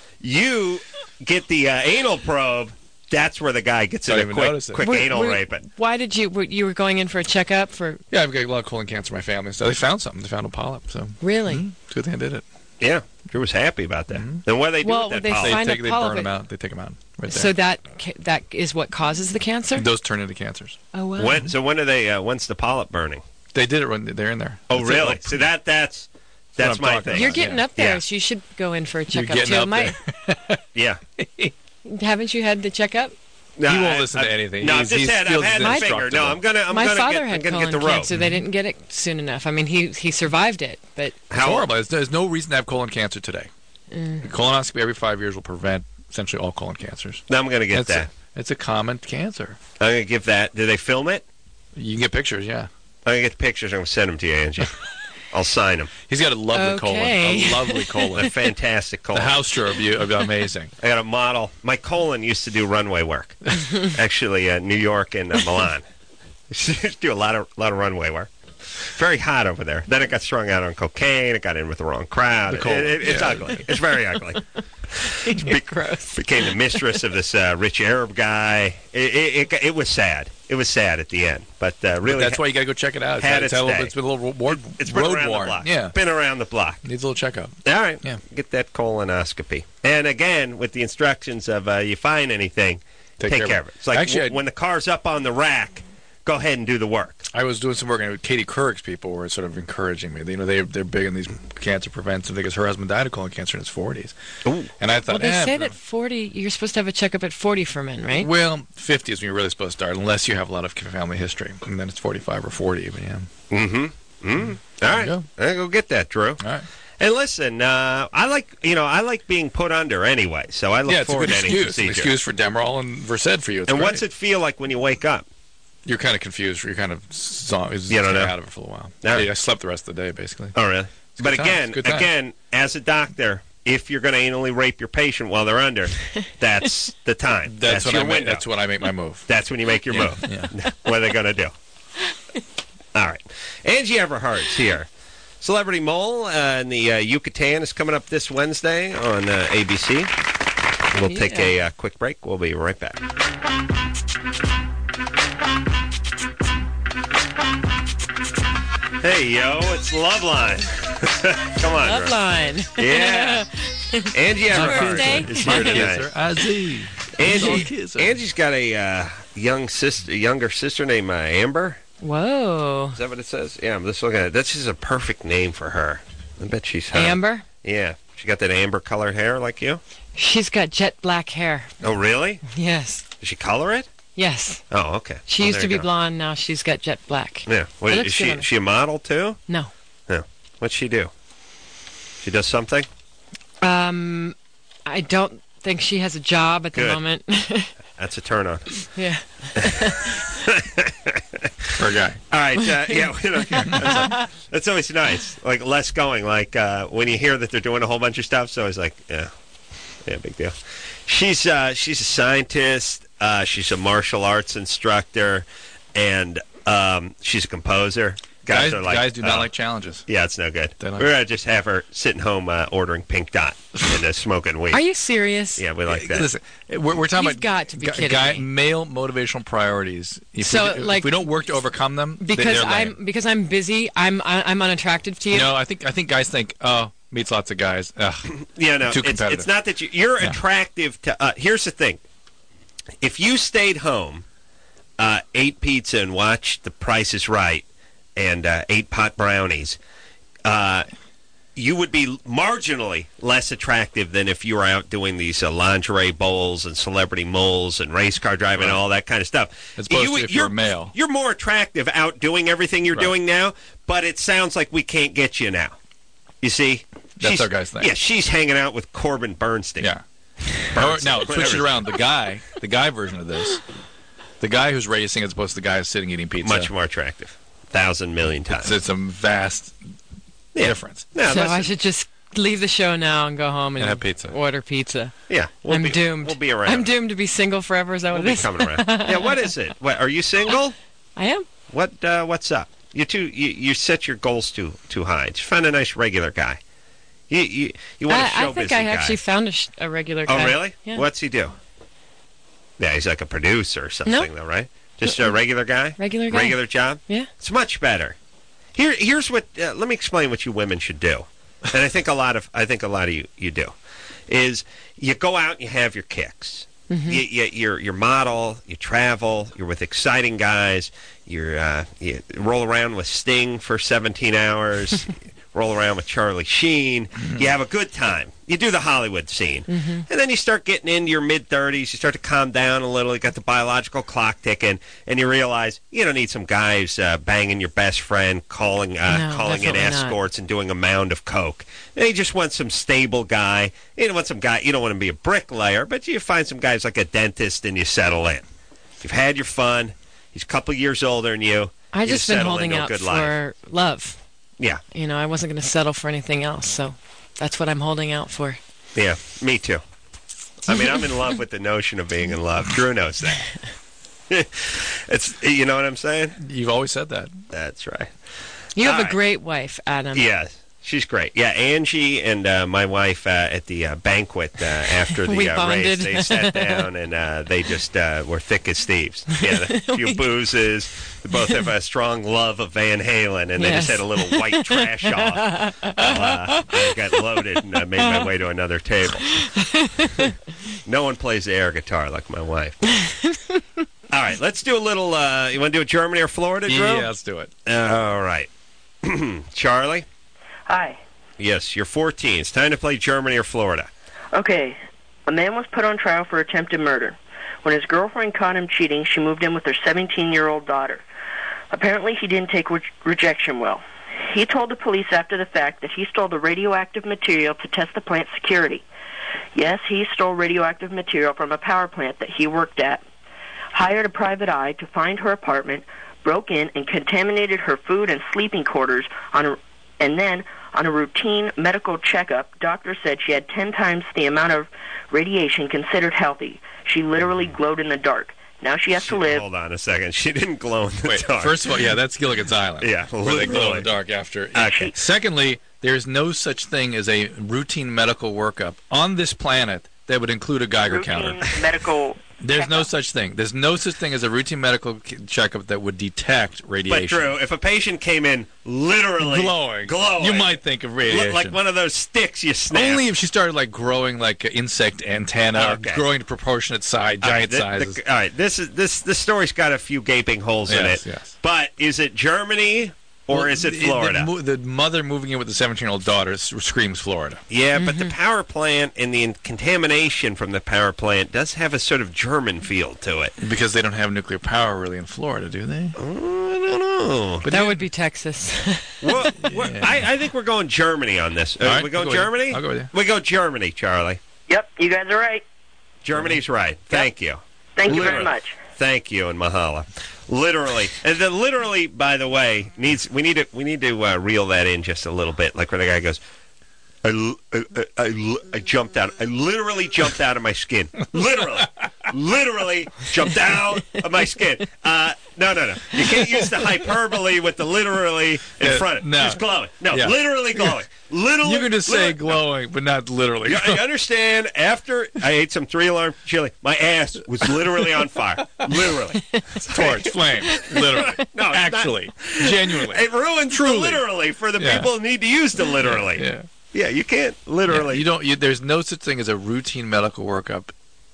You get the uh, anal probe, that's where the guy gets Don't in a even quick, notice it. quick Were- anal were- raping. Why did you? Were, you were going in for a checkup for? Yeah, I've got a lot of colon cancer in my family. So they found something. They found a polyp. So Really? mm, it's a good thing I did it. Yeah, Drew was happy about that. Mm-hmm. Then what do they do Well, with that they polyp? They Find take, a they polyp. burn them out. They take them out right there. So that ca- that is what causes the cancer. those turn into cancers. Oh wow. When, so when are they? Uh, when's the polyp burning? They did it when they're in there. Oh, That's it. really? Well, So that that's what that's I'm my talking thing. You're about. getting yeah. up there, Yeah. so you should go in for a You're checkup getting too. up My- there. Yeah. haven't you had the checkup? No, He won't I- listen I- to anything. No, He's- I've just he's said I've feels had my finger. indestructible. No, I'm gonna I'm My gonna father get, had I'm gonna colon get the rope. cancer. They didn't get it soon enough. I mean, he he survived it, but It's horrible. There's, there's no reason to have colon cancer today. Mm. Colonoscopy every five years will prevent essentially all colon cancers. No, I'm gonna get It's that. A, it's a common cancer. I'm gonna give that. Do they film it? You can get pictures, yeah. I'm gonna get the pictures. I'm gonna send them to you, Angie. I'll sign them. He's got a lovely Okay. colon. A lovely A colon. fantastic colon. The house tour of you of amazing. I got a model. My colon used to do runway work. Actually, uh, New York and uh, Milan. Used to do a lot of lot of runway work. Very hot over there. Then it got strung out on cocaine. It got in with the wrong crowd. The It- colon, it- it's yeah. ugly. It's very ugly. You're gross. Became the mistress of this uh, rich Arab guy. It, it, it, it was sad. It was sad at the end. But uh, really, But that's why you got to go check it out. It's, had it's, its had a little- day. it's been a little road, it's been road around worn. the block. Yeah, Been around the block. needs a little checkup. All right. Yeah. Get that colonoscopy. And again, with the instructions of uh, you find anything, Take take, care of care it. of it. It's like Actually, w- I- when the car's up on the rack, go ahead and do the work. I was doing some work, and Katie Couric's people were sort of encouraging me. You know, they they're big in these cancer prevention because her husband died of colon cancer in his forties. Ooh. And I thought, Well, they eh, say that forty. You're supposed to have a checkup at forty for men, right? well, fifty is when you're really supposed to start, unless you have a lot of family history, and then it's forty-five or forty. But yeah, Mm-hmm. Mm. All right. you I'll go get that, Drew. all right. And listen, uh, I like you know I like being put under anyway, so I look Yeah, it's a forward good to any excuse. An procedure. excuse for Demerol and Versed for you. It's and great. what's it feel like when you wake up? You're kind of confused. You're kind of zo- You don't know? out of it for a while. All right. Yeah, I slept the rest of the day, basically. Oh, really? It's But good times. again, Good times. again, as a doctor, if you're going to anally rape your patient while they're under, that's the time. That's, That's, when your I make, window. that's when I make my move. That's when you make your Yeah, move. yeah. What are they going to do? All right. Angie Everhart's here. Celebrity Mole uh, in the uh, Yucatan is coming up this Wednesday on uh, A B C. We'll take a uh, quick break. We'll be right back. Hey, yo, it's Loveline. Come on, Drew. Loveline. Yeah. Angie Everhart birthday. is here tonight. Azzy. Angie, Angie's got a uh, young sister, younger sister named uh, Amber. Whoa. Is that what it says? Yeah, I'm just looking at it. That's just a perfect name for her. I bet she's hot. Amber. Yeah. She got that amber colored hair like you? She's got jet black hair. Oh, really? Yes. Did she color it? Yes. Oh, okay. She Well, used there to you be go. blonde. Now she's got jet black. Yeah. What, It is looks she, good on her. she a model too? No. No. What's she do? She does something? Um, I don't think she has a job at the Good. moment. That's a turn on. Yeah. For a guy. All right, uh, yeah, we don't care. That's, that's always nice. Like less going. Like uh, when you hear that they're doing a whole bunch of stuff, so it's like, yeah, yeah, big deal. She's uh, she's a scientist. Uh, she's a martial arts instructor, and um, she's a composer. Guys, Guys, are like, guys do not oh, like challenges. Yeah, it's no good. They like- We're gonna just have her sitting home uh, ordering Pink Dot and uh, smoking weed. Are you serious? Yeah, we like that. Listen, we're, we're talking You've about got to be gu- kidding guy, me. male motivational priorities. If So, we, if like- we don't work to overcome them, they- Because they're lame. I'm because I'm busy. I'm I- I'm unattractive to you. You know, I think I think guys think, oh, meets lots of guys. Ugh. Yeah, no, Too it's, competitive. it's not that you, you're Yeah. attractive to. Uh, here's the thing: if you stayed home, uh, ate pizza and watched The Price is Right, and uh, ate pot brownies, uh, you would be marginally less attractive than if you were out doing these uh, lingerie bowls and celebrity moles and race car driving and Right. all that kind of stuff. As opposed to if you're a male. You're more attractive out doing everything you're Right. doing now, but it sounds like we can't get you now. You see? That's She's- our guy's thing. Yeah, she's hanging out with Corbin Bernstein. Yeah. Now, Bernstein, now switch it whatever. around. The guy, the guy version of this, the guy who's racing as opposed to the guy who's sitting eating pizza. Much more attractive. Thousand million times. It's, it's a vast Yeah. difference. No, so listen, I should just leave the show now and go home and, And have pizza. order pizza. Yeah, we'll I'm be, doomed. We'll be around. I'm doomed to be single forever. Is that We'll what it be is? coming around. Yeah, what is it? What, are you single? I am. What uh, What's up? You too. You, you set your goals too too high. Just find a nice regular guy. You you, you want a I, show I think busy I guy. actually found a, sh- a regular guy. Oh, really? Yeah. What's he do? Yeah, he's like a producer or something, though, right? Just a regular guy? Regular guy. Regular job? Yeah. It's much better. Here, here's what. Uh, let me explain what you women should do, and I think a lot of I think a lot of you you do, is you go out and you have your kicks. Mm-hmm. You, you, you're you're model. You travel. You're with exciting guys. You're uh, you roll around with Sting for seventeen hours. Roll around with Charlie Sheen. Mm-hmm. You have a good time. You do the Hollywood scene. Mm-hmm. And then you start getting into your mid-thirties. You start to calm down a little. You got the biological clock ticking. And you realize you don't need some guys uh, banging your best friend, calling uh, No, calling in definitely not. escorts and doing a mound of coke. And you just want some stable guy. You don't want some guy. You don't want him to be a bricklayer, but you find some guys like a dentist and you settle in. You've had your fun. He's a couple years older than you. I You just been settle holding into a out good for life. love. Yeah, You know, I wasn't going to settle for anything else, so that's what I'm holding out for. yeah, me too. I mean, I'm in love with the notion of being in love. Drew knows that. It's, you know what I'm saying? You've always said that. That's right. You have All a right. great wife, Adam. Yes, she's great. Yeah, Angie and uh, my wife uh, at the uh, banquet uh, after the We uh, race, bonded. they sat down and uh, they just uh, were thick as thieves. Yeah, a few boozes. They both have a strong love of Van Halen, and they Yes. just had a little white trash off. While, uh, I got loaded and uh, made my way to another table. No one plays the air guitar like my wife. All right, let's do a little. Uh, you want to do a Germany or Florida, Drew? Yeah, let's do it. All right. Charlie? Hi. Yes, you're fourteen. It's time to play Germany or Florida. Okay. A man was put on trial for attempted murder. When his girlfriend caught him cheating, she moved in with her seventeen-year-old daughter. Apparently, he didn't take re- rejection well. He told the police after the fact that he stole the radioactive material to test the plant's security. Yes, he stole radioactive material from a power plant that he worked at, hired a private eye to find her apartment, broke in and contaminated her food and sleeping quarters, on a, and then, on a routine medical checkup, doctors said she had ten times the amount of radiation considered healthy. She literally glowed in the dark. Now she has She- to live. Hold on a second. She didn't glow in the Wait, dark. first of all, yeah, that's Gilligan's Island. Yeah, Really glow in literally. the dark after. Okay. Secondly, there's no such thing as a routine medical workup on this planet that would include a Geiger routine counter. medical. There's no such thing. There's no such thing as a routine medical c- checkup that would detect But radiation. Drew, if a patient came in literally glowing, glowing, you might think of look radiation. like one of those sticks you snap. Only if she started like growing like an insect antenna, Okay. growing to proportionate size, all giant right, the- sizes. the- all right, this is this this story's got a few gaping holes in Yes, it. yes. But is it Germany or Well, is it the- Florida? The, mo- the mother moving in with the seventeen-year-old daughter s- screams Florida. Yeah, but the power plant and the in- contamination from the power plant does have a sort of German feel to it. Because they don't have nuclear power really in Florida, do they? I don't know. But That you- would be Texas. Well, we're- I, I think we're going Germany on this. Uh, All right, we go I'll go with you. Germany? I'll go with you. We go Germany, Charlie. Yep, you guys are right. Germany's right. Thank you. Thank you Literally. very much. Thank you and mahala. Literally, and then literally, by the way, needs we need to we need to uh, reel that in just a little bit, like when the guy goes, I, l- I, I, I l- I jumped out, I literally jumped out of my skin, literally, literally jumped out of my skin. Uh, no, no, no, you can't use the hyperbole with the literally in Yeah, front of it. no. Just glowing, no, Yeah. literally glowing, literally. You can just say literally- glowing, but not literally. Yeah, I understand. After I ate some three-alarm chili, my ass was literally on fire. Literally. Torch, flame, literally. No, it's actually, genuinely. It ruins Truly. the literally for the Yeah. people who need to use the literally. Yeah. Yeah, you can't literally. You don't. You, there's no such thing as a routine medical workup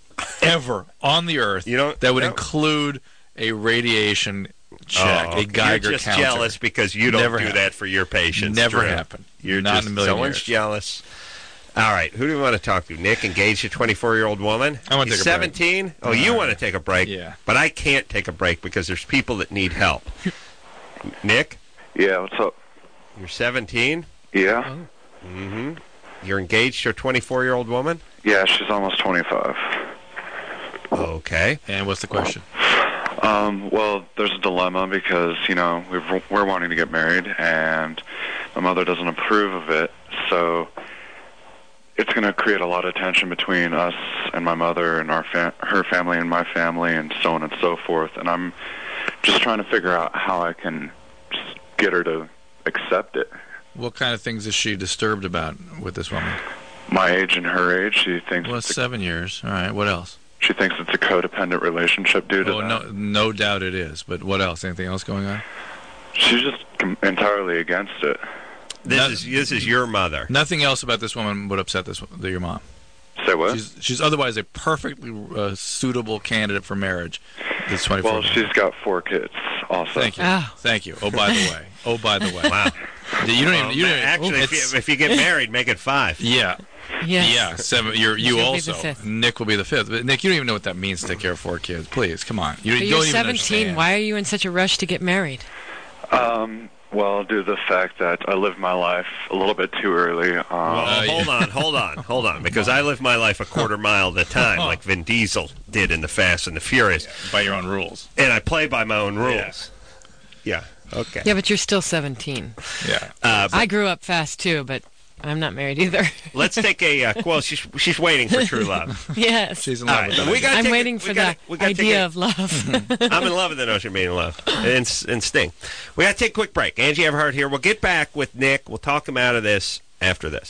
ever on the earth You don't- that would no. include a radiation check, Oh, a Geiger You're just counter. jealous because you don't Never do happened. that for your patients. Never Drew. happened. You're Not just, in a million someone's years. jealous. All right, who do we want to talk to? Nick, engaged a twenty-four-year-old woman. I wanna He's take a break. seventeen. Oh, you All want to right. take a break? Yeah. But I can't take a break because there's people that need help. Nick, Yeah, what's up? you're seventeen. Yeah? Mm-hmm. You're engaged to a twenty-four-year-old woman. Yeah, she's almost twenty-five. Okay. And what's the question? Um, well, there's a dilemma because, you know, we've, we're wanting to get married, and my mother doesn't approve of it, so it's going to create a lot of tension between us and my mother and our fa- her family and my family and so on and so forth. And I'm just trying to figure out how I can just get her to accept it. What kind of things is she disturbed about with this woman? My age and her age. She thinks Well, it's seven years. All right. What else? She thinks it's a codependent relationship due to Oh, that. no, no doubt it is. But what else? Anything else going on? She's just com- entirely against it. This No- is this is your mother. Nothing else about this woman would upset this your mom. Say what? She's she's otherwise a perfectly uh, suitable candidate for marriage. This twenty-four. Well, she's got four kids also. Thank you. Oh. Thank you. Oh, by the way. Oh, by the way. Wow. You don't Well, even. You don't even actually, if it's- you, if you get married, make it five. yeah. Yes. Yeah, seven. You're, you She'll be also. the fifth. Nick will be the fifth. But Nick, you don't even know what that means to take care of four kids. Please, come on. You But don't you're even seventeen. understand. Why are you in such a rush to get married? Um, well, due to the fact that I lived my life a little bit too early. Um, Well, Uh, hold yeah. on, hold on, hold on, because I live my life a quarter mile at a time, like Vin Diesel did in The Fast and the Furious, By your own rules. and I play by my own rules. Yeah. Okay. Yeah, but you're still seventeen. Yeah. Uh, but I grew up fast too, but I'm not married either. let's take a. Uh, well, she's she's waiting for true love. Yes. She's in All love right, with that. we idea. gotta I'm take a- waiting we for gotta- we the gotta take idea a- of love. I'm in love with the notion of being in love and, and Sting. We got to take a quick break. Angie Everhart here. We'll get back with Nick. We'll talk him out of this after this.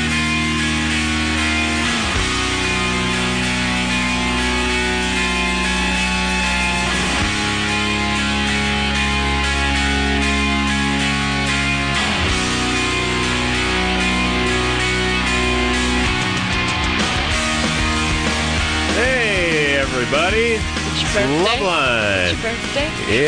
Hey, everybody. It's your birthday. Love Line. It's your birthday.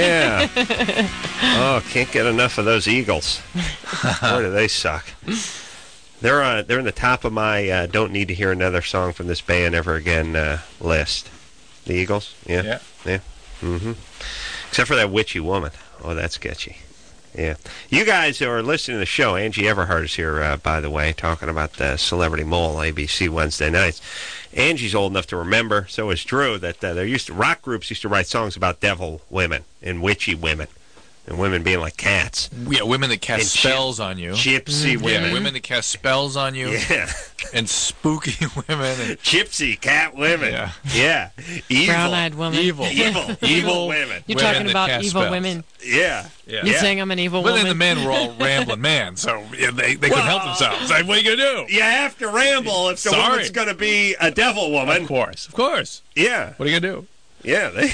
Yeah. Oh, can't get enough of those Eagles. Boy, do they suck. They're uh, they're in the top of my uh, don't need to hear another song from this band ever again uh, list. The Eagles, yeah, Yeah. yeah. Mm-hmm. Except for that witchy woman. Oh, that's sketchy. Yeah. You guys who are listening to the show, Angie Everhart is here, uh, by the way, talking about the Celebrity Mole, A B C Wednesday nights. Angie's old enough to remember, so is Drew, that uh, there used to, rock groups used to write songs about devil women and witchy women. And women being like cats. Yeah, women that cast And spells on you. Gypsy women. Yeah, women that cast spells on you. Yeah. And spooky women. And Gypsy cat women. Yeah. Yeah. Evil. Brown-eyed woman. Evil. Evil. Evil women. You're Women talking that about cast evil spells. women. Yeah. Yeah. You're Yeah. saying I'm an evil But woman? then the men were all rambling man, so yeah, they, they couldn't help Well, themselves. Like, what are you going to do? You have to ramble if the Sorry. woman's going to be a devil woman. Of course. Of course. Yeah. What are you going to do? Yeah. They,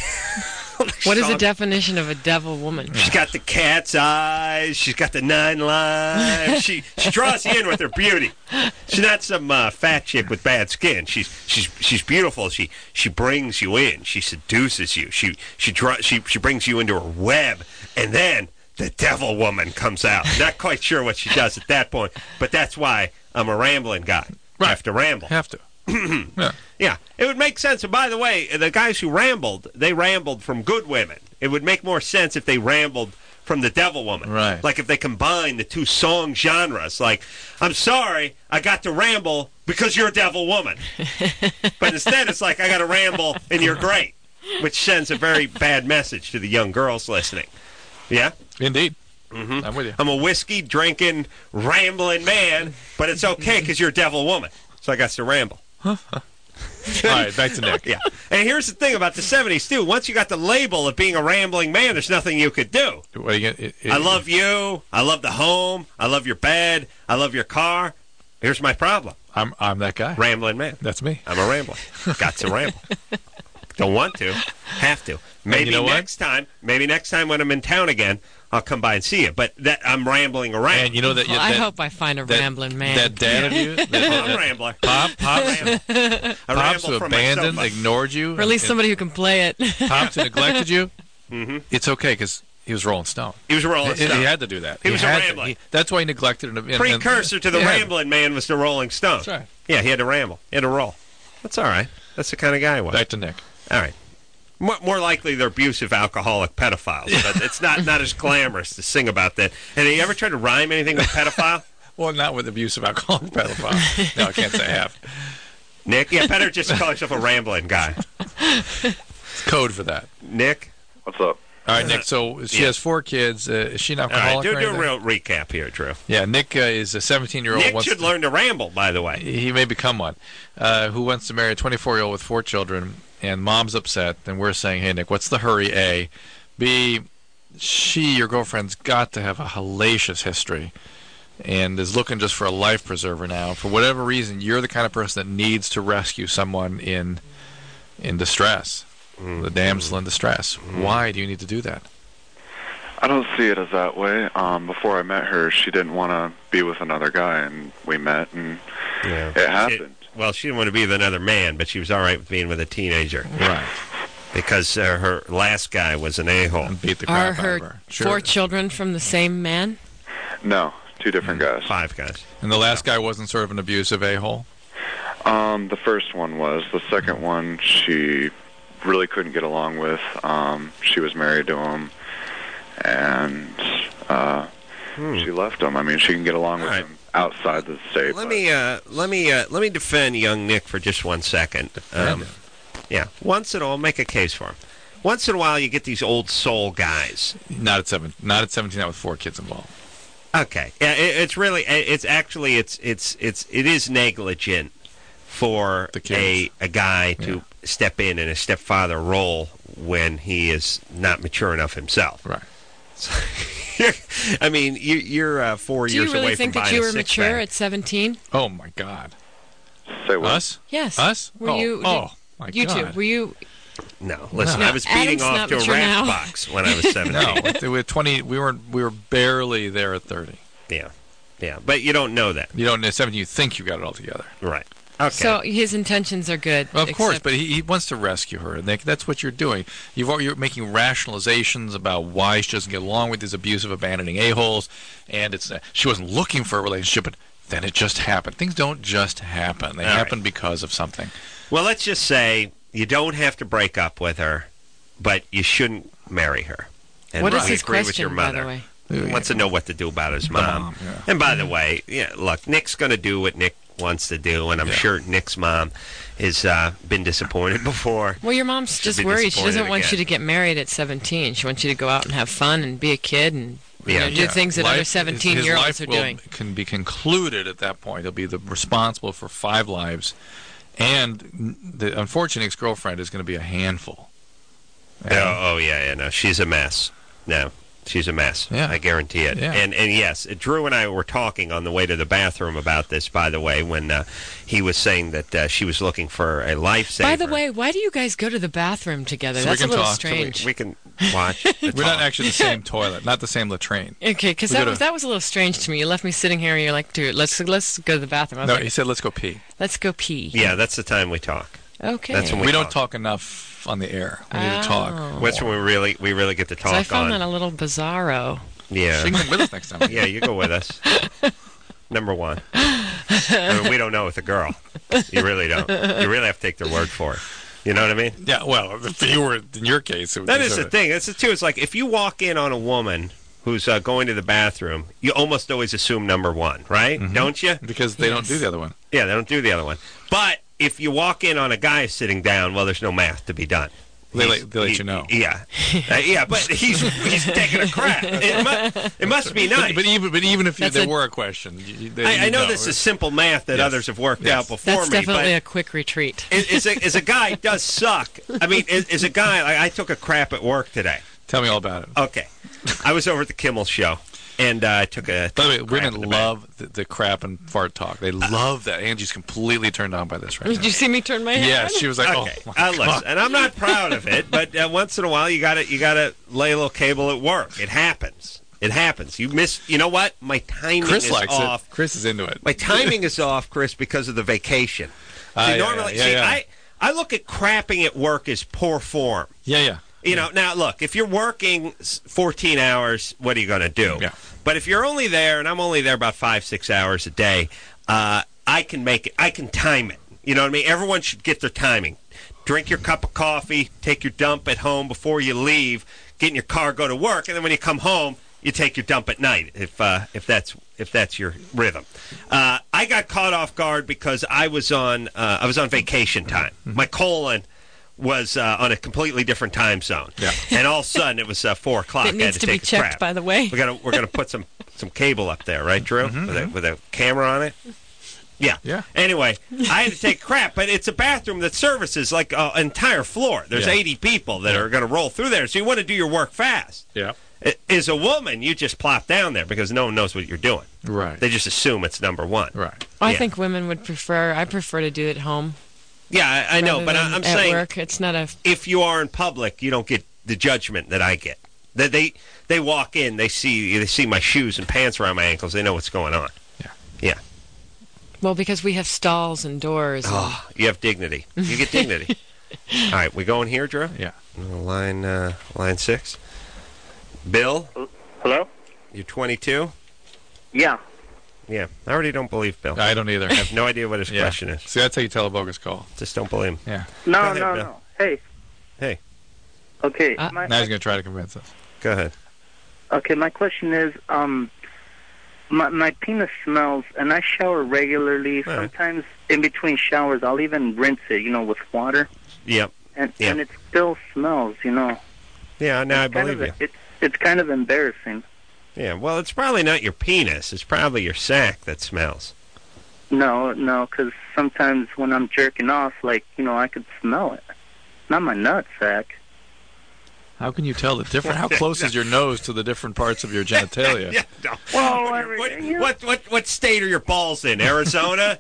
What is the Song- definition of a devil woman? She's got the cat's eyes. She's got the nine lives. She she draws you in with her beauty. She's not some uh, fat chick with bad skin. She's she's she's beautiful. She she brings you in. She seduces you. She she draw she she brings you into her web, and then the devil woman comes out. Not quite sure what she does at that point, but that's why I'm a rambling guy. Right. Have to ramble. Have to. Yeah. Yeah, it would make sense. And by the way, the guys who rambled, they rambled from good women. It would make more sense if they rambled from the devil woman. Right. Like if they combined the two song genres. Like, I'm sorry, I got to ramble because you're a devil woman. But instead, it's like, I got to ramble and you're great, which sends a very bad message to the young girls listening. Yeah? Indeed. Mm-hmm. I'm with you. I'm a whiskey drinking, rambling man, but it's okay because you're a devil woman. So I got to ramble. All right, back to Nick. Yeah. And here's the thing about the seventies, too. Once you got the label of being a rambling man, there's nothing you could do. What are you gonna, it, it, I love you. I love the home. I love your bed. I love your car. Here's my problem. I'm I'm that guy. Rambling man. That's me. I'm a rambler. Got to ramble. Don't want to. Have to. Maybe you know what? next time, maybe next time when I'm in town again, I'll come by and see you. But that I'm rambling around. And you know that. Well, that I hope I find a that- rambling man. That dad of you. That, I'm a that, rambler. Pop, pops, I pops ramble who from my abandoned, sofa. ignored you, or at least and- somebody who can play it. pops who neglected you. Mm-hmm. It's okay because he was Rolling Stone. He was a Rolling He, Stone. he had to do that. He was a had to. rambler. He- that's why he neglected it. And, and, Precursor to the yeah. rambling man was the Rolling Stone. That's right. Yeah, he had to ramble. He had to roll. That's all right. That's the kind of guy he was. Back to Nick. All right. More, more likely they're abusive, alcoholic pedophiles, but it's not, not as glamorous to sing about that. And have you ever tried to rhyme anything with pedophile? Well, not with abuse of alcohol and pedophile. No, I can't say I have. Nick? Yeah, better just call yourself a rambling guy. It's code for that. Nick? What's up? All All right, Nick. So she Yeah. has four kids. Uh, is she an All right, alcoholic? do, or do a anything? real recap here, Drew. Yeah, Nick uh, is a seventeen-year-old. Nick wants should to- learn to ramble, by the way. He may become one. Uh, who wants to marry a twenty-four-year-old with four children, and mom's upset. And we're saying, hey, Nick, what's the hurry? A, B, she, your girlfriend's got to have a hellacious history, and is looking just for a life preserver now. For whatever reason, you're the kind of person that needs to rescue someone in in distress, Mm. the damsel in distress. Why do you need to do that? I don't see it as that way. Um, before I met her, she didn't want to be with another guy, and we met, and Yeah. it happened. She, well, she didn't want to be with another man, but she was all right with being with a teenager. Right. Because uh, her last guy was an a-hole. And beat the Are crap out her of her. Sure. four children from the same man? No, two different guys. Five guys. And the last guy wasn't sort of an abusive a-hole? Um, the first one was. The second one, she really couldn't get along with. Um, she was married to him, and uh, Hmm. she left him. I mean, she can get along with All right. him outside the state. Let but- me uh, let me uh, let me defend young Nick for just one second. Um, yeah, once in a while, make a case for him. Once in a while, you get these old soul guys. Not at seven. Not at seventeen. Not with four kids involved. Okay, yeah, it, it's really, it's actually, it's it's it's it is negligent for The kids. a a guy to Yeah. step in in a stepfather role when he is not mature enough himself. Right. I mean, you, you're uh, four Do years you really away think from that buying you a were six mature pack. at seventeen? Oh my God. Say what? Us? Yes. Us? Were oh. you? Oh my you God. two? Were you? No, listen, No. I was beating Adam's off not to a mature rat now. box when I was seventeen. No, we were twenty. We weren't. We were barely there at thirty. Yeah, yeah, but you don't know that, You don't. At seventeen, you think you got it all together. right? Okay. So his intentions are good. Well, of course, except- but he, he wants to rescue her. Nick, that's what you're doing. You've al- you're making rationalizations about why she doesn't get along with these abusive, abandoning a-holes, and it's uh, she wasn't looking for a relationship, but then it just happened. Things don't just happen; they All right. happen because of something. Well, let's just say you don't have to break up with her, but you shouldn't marry her. And what is I his agree question, with your by mother. the way? He wants to know what to do about his The mom. mom, yeah. And by the way, yeah, look, Nick's going to do what Nick wants to do, and I'm Yeah. sure Nick's mom has uh, been disappointed before. Well, your mom's Should just be worried. She doesn't disappointed want you to again. get married at seventeen. She wants you to go out and have fun and be a kid and you Yeah. know, do Yeah. things that Life- other his- his seventeen-year-olds life are will- doing. Can be concluded at that point. He'll be the responsible for five lives, and the unfortunate ex-girlfriend is going to be a handful. And- Oh, oh, yeah, yeah, no, she's a mess. No, she's a mess. Yeah. I guarantee it. Yeah. And and yes, Drew and I were talking on the way to the bathroom about this, by the way, when uh, he was saying that uh, she was looking for a lifesaver. By the way, why do you guys go to the bathroom together? So we That's a can little talk, so we- strange. we can watch. We're not actually the same toilet, not the same latrine. Okay, because We that gotta- was that was a little strange to me. You left me sitting here, and you're like, "Dude, let's let's go to the bathroom." I was No, like, he said, "Let's go pee." "Let's go pee." Yeah, that's the time we talk. Okay. That's when We, we don't talk. talk enough on the air. We need to Oh. talk. That's when we really we really get to 'Cause talk I found on. that a little bizarro. Yeah. She can come with us next time. Yeah, you go with us. Number one. I mean, we don't know it's a girl. You really don't. You really have to take their word for it. You know what I mean? Yeah, well, if you were in your case, it would That be is sort the of- thing. That's the too. It's like if you walk in on a woman who's uh, going to the bathroom, you almost always assume number one, right? Mhm. Don't you? because they don't Yes. do the other one. Yeah, they don't do the other one. But if you walk in on a guy sitting down, well, there's no math to be done. They He's- let- they let he- you know. Yeah, Uh, yeah, but he's he's taking a crap. It, mu- it must be nice. But, but even but even if you, That's there a- were a question, you, you- they, I, I you know this is simple math that Yes. others have worked Yes. out before That's me, definitely but a quick retreat. as a, as a guy does suck. I mean, as, as a guy, like, I took a crap at work today. Tell me all about it. Okay, I was over at the Kimmel show, and uh, I took a. By the way, crap women in the love the, the crap and fart talk. They love that. Angie's completely turned on by this right Did now. you see me turn my head? Yeah, she was like, Okay, "Oh my uh, listen, God." and I'm not proud of it, but uh, once in a while you got to you got to lay a little cable at work. It happens. It happens. You miss. You know what? My timing Chris is likes off. it. Chris is into it. My timing is off, Chris, because of the vacation. Ah, See, yeah, normally, yeah, see, yeah. I I look at crapping at work as poor form. Yeah, yeah. You know, now look, if you're working s- fourteen hours, what are you going to do? Yeah. But if you're only there, and I'm only there about five, six hours a day, uh, I can make it. I can time it. You know what I mean? Everyone should get their timing. Drink your cup of coffee, take your dump at home before you leave, get in your car, go to work, and then when you come home, you take your dump at night. If uh, if that's if that's your rhythm. Uh, I got caught off guard because I was on uh, I was on vacation time. My colon was uh, on a completely different time zone. Yeah. And all of a sudden, it was uh, four o'clock. It I had needs to be take a checked, crap. by the way. We're gonna we're gonna put some some cable up there, right, Drew? Mm-hmm, with, a, with a camera on it. Yeah. Yeah. Anyway, I had to take a crap, but it's a bathroom that services like uh, an entire floor. There's Yeah. eighty people that Yeah. are going to roll through there, so you want to do your work fast. Yeah. I- As a woman, you just plop down there because no one knows what you're doing. Right. They just assume it's number one. Right. I Yeah. think women would prefer. I prefer to do it at home. Yeah, I, I know, rather but I, than I'm at saying work. It's not a. if you are in public, you don't get the judgment that I get. That they they walk in, they see they see my shoes and pants around my ankles, they know what's going on. Yeah. Yeah. Well, because we have stalls and doors. and- Oh, you have dignity. You get dignity. All right, we going here, Drew? Yeah. Line uh, line six. Bill, Hello? you're twenty-two. Yeah. Yeah, I already don't believe Bill. I don't either. I have no idea what his Yeah. question is. See, that's how you tell a bogus call. Just don't believe him. Yeah. No, Go ahead, no, Bill. no. Hey. Hey. Okay. Uh, my, Now he's going to try to convince us. Go ahead. okay, my question is, um, my, my penis smells, and I shower regularly. All right. Sometimes in between showers, I'll even rinse it, you know, with water, Yep. and Yeah. and it still smells, you know. Yeah, now I It's kind believe of, you. It's it's kind of embarrassing. Yeah, well, it's probably not your penis. It's probably your sack that smells. No, no, because sometimes when I'm jerking off, like, you know, I could smell it. Not my nutsack. How can you tell the different? How close is your nose to the different parts of your genitalia? Yeah, no. Well, what, I- what, you know- what, what, what state are your balls in? Arizona?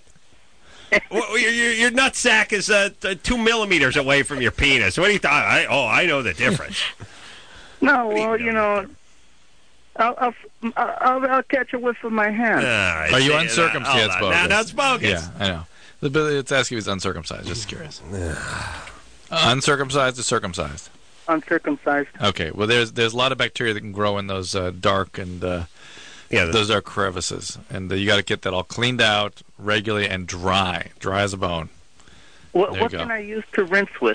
Well, your, your, your nutsack is uh, t- two millimeters away from your penis. What do you thought? I, oh, I know the difference. No, do you well, you know, I'll, I'll, I'll, I'll catch a whiff of my hand. All right, Are you see, uncircumcised, uh, hold on. bogus? Now, that's bogus. Yeah, I know. The- but It's asking if he's uncircumcised. Just curious. Uh, uncircumcised or circumcised? Uncircumcised. Okay. Well, there's there's a lot of bacteria that can grow in those uh, dark and uh, Yeah, the- those are crevices, and uh, you got to get that all cleaned out regularly and dry, dry as a bone. What, There you what go. can I use to rinse with?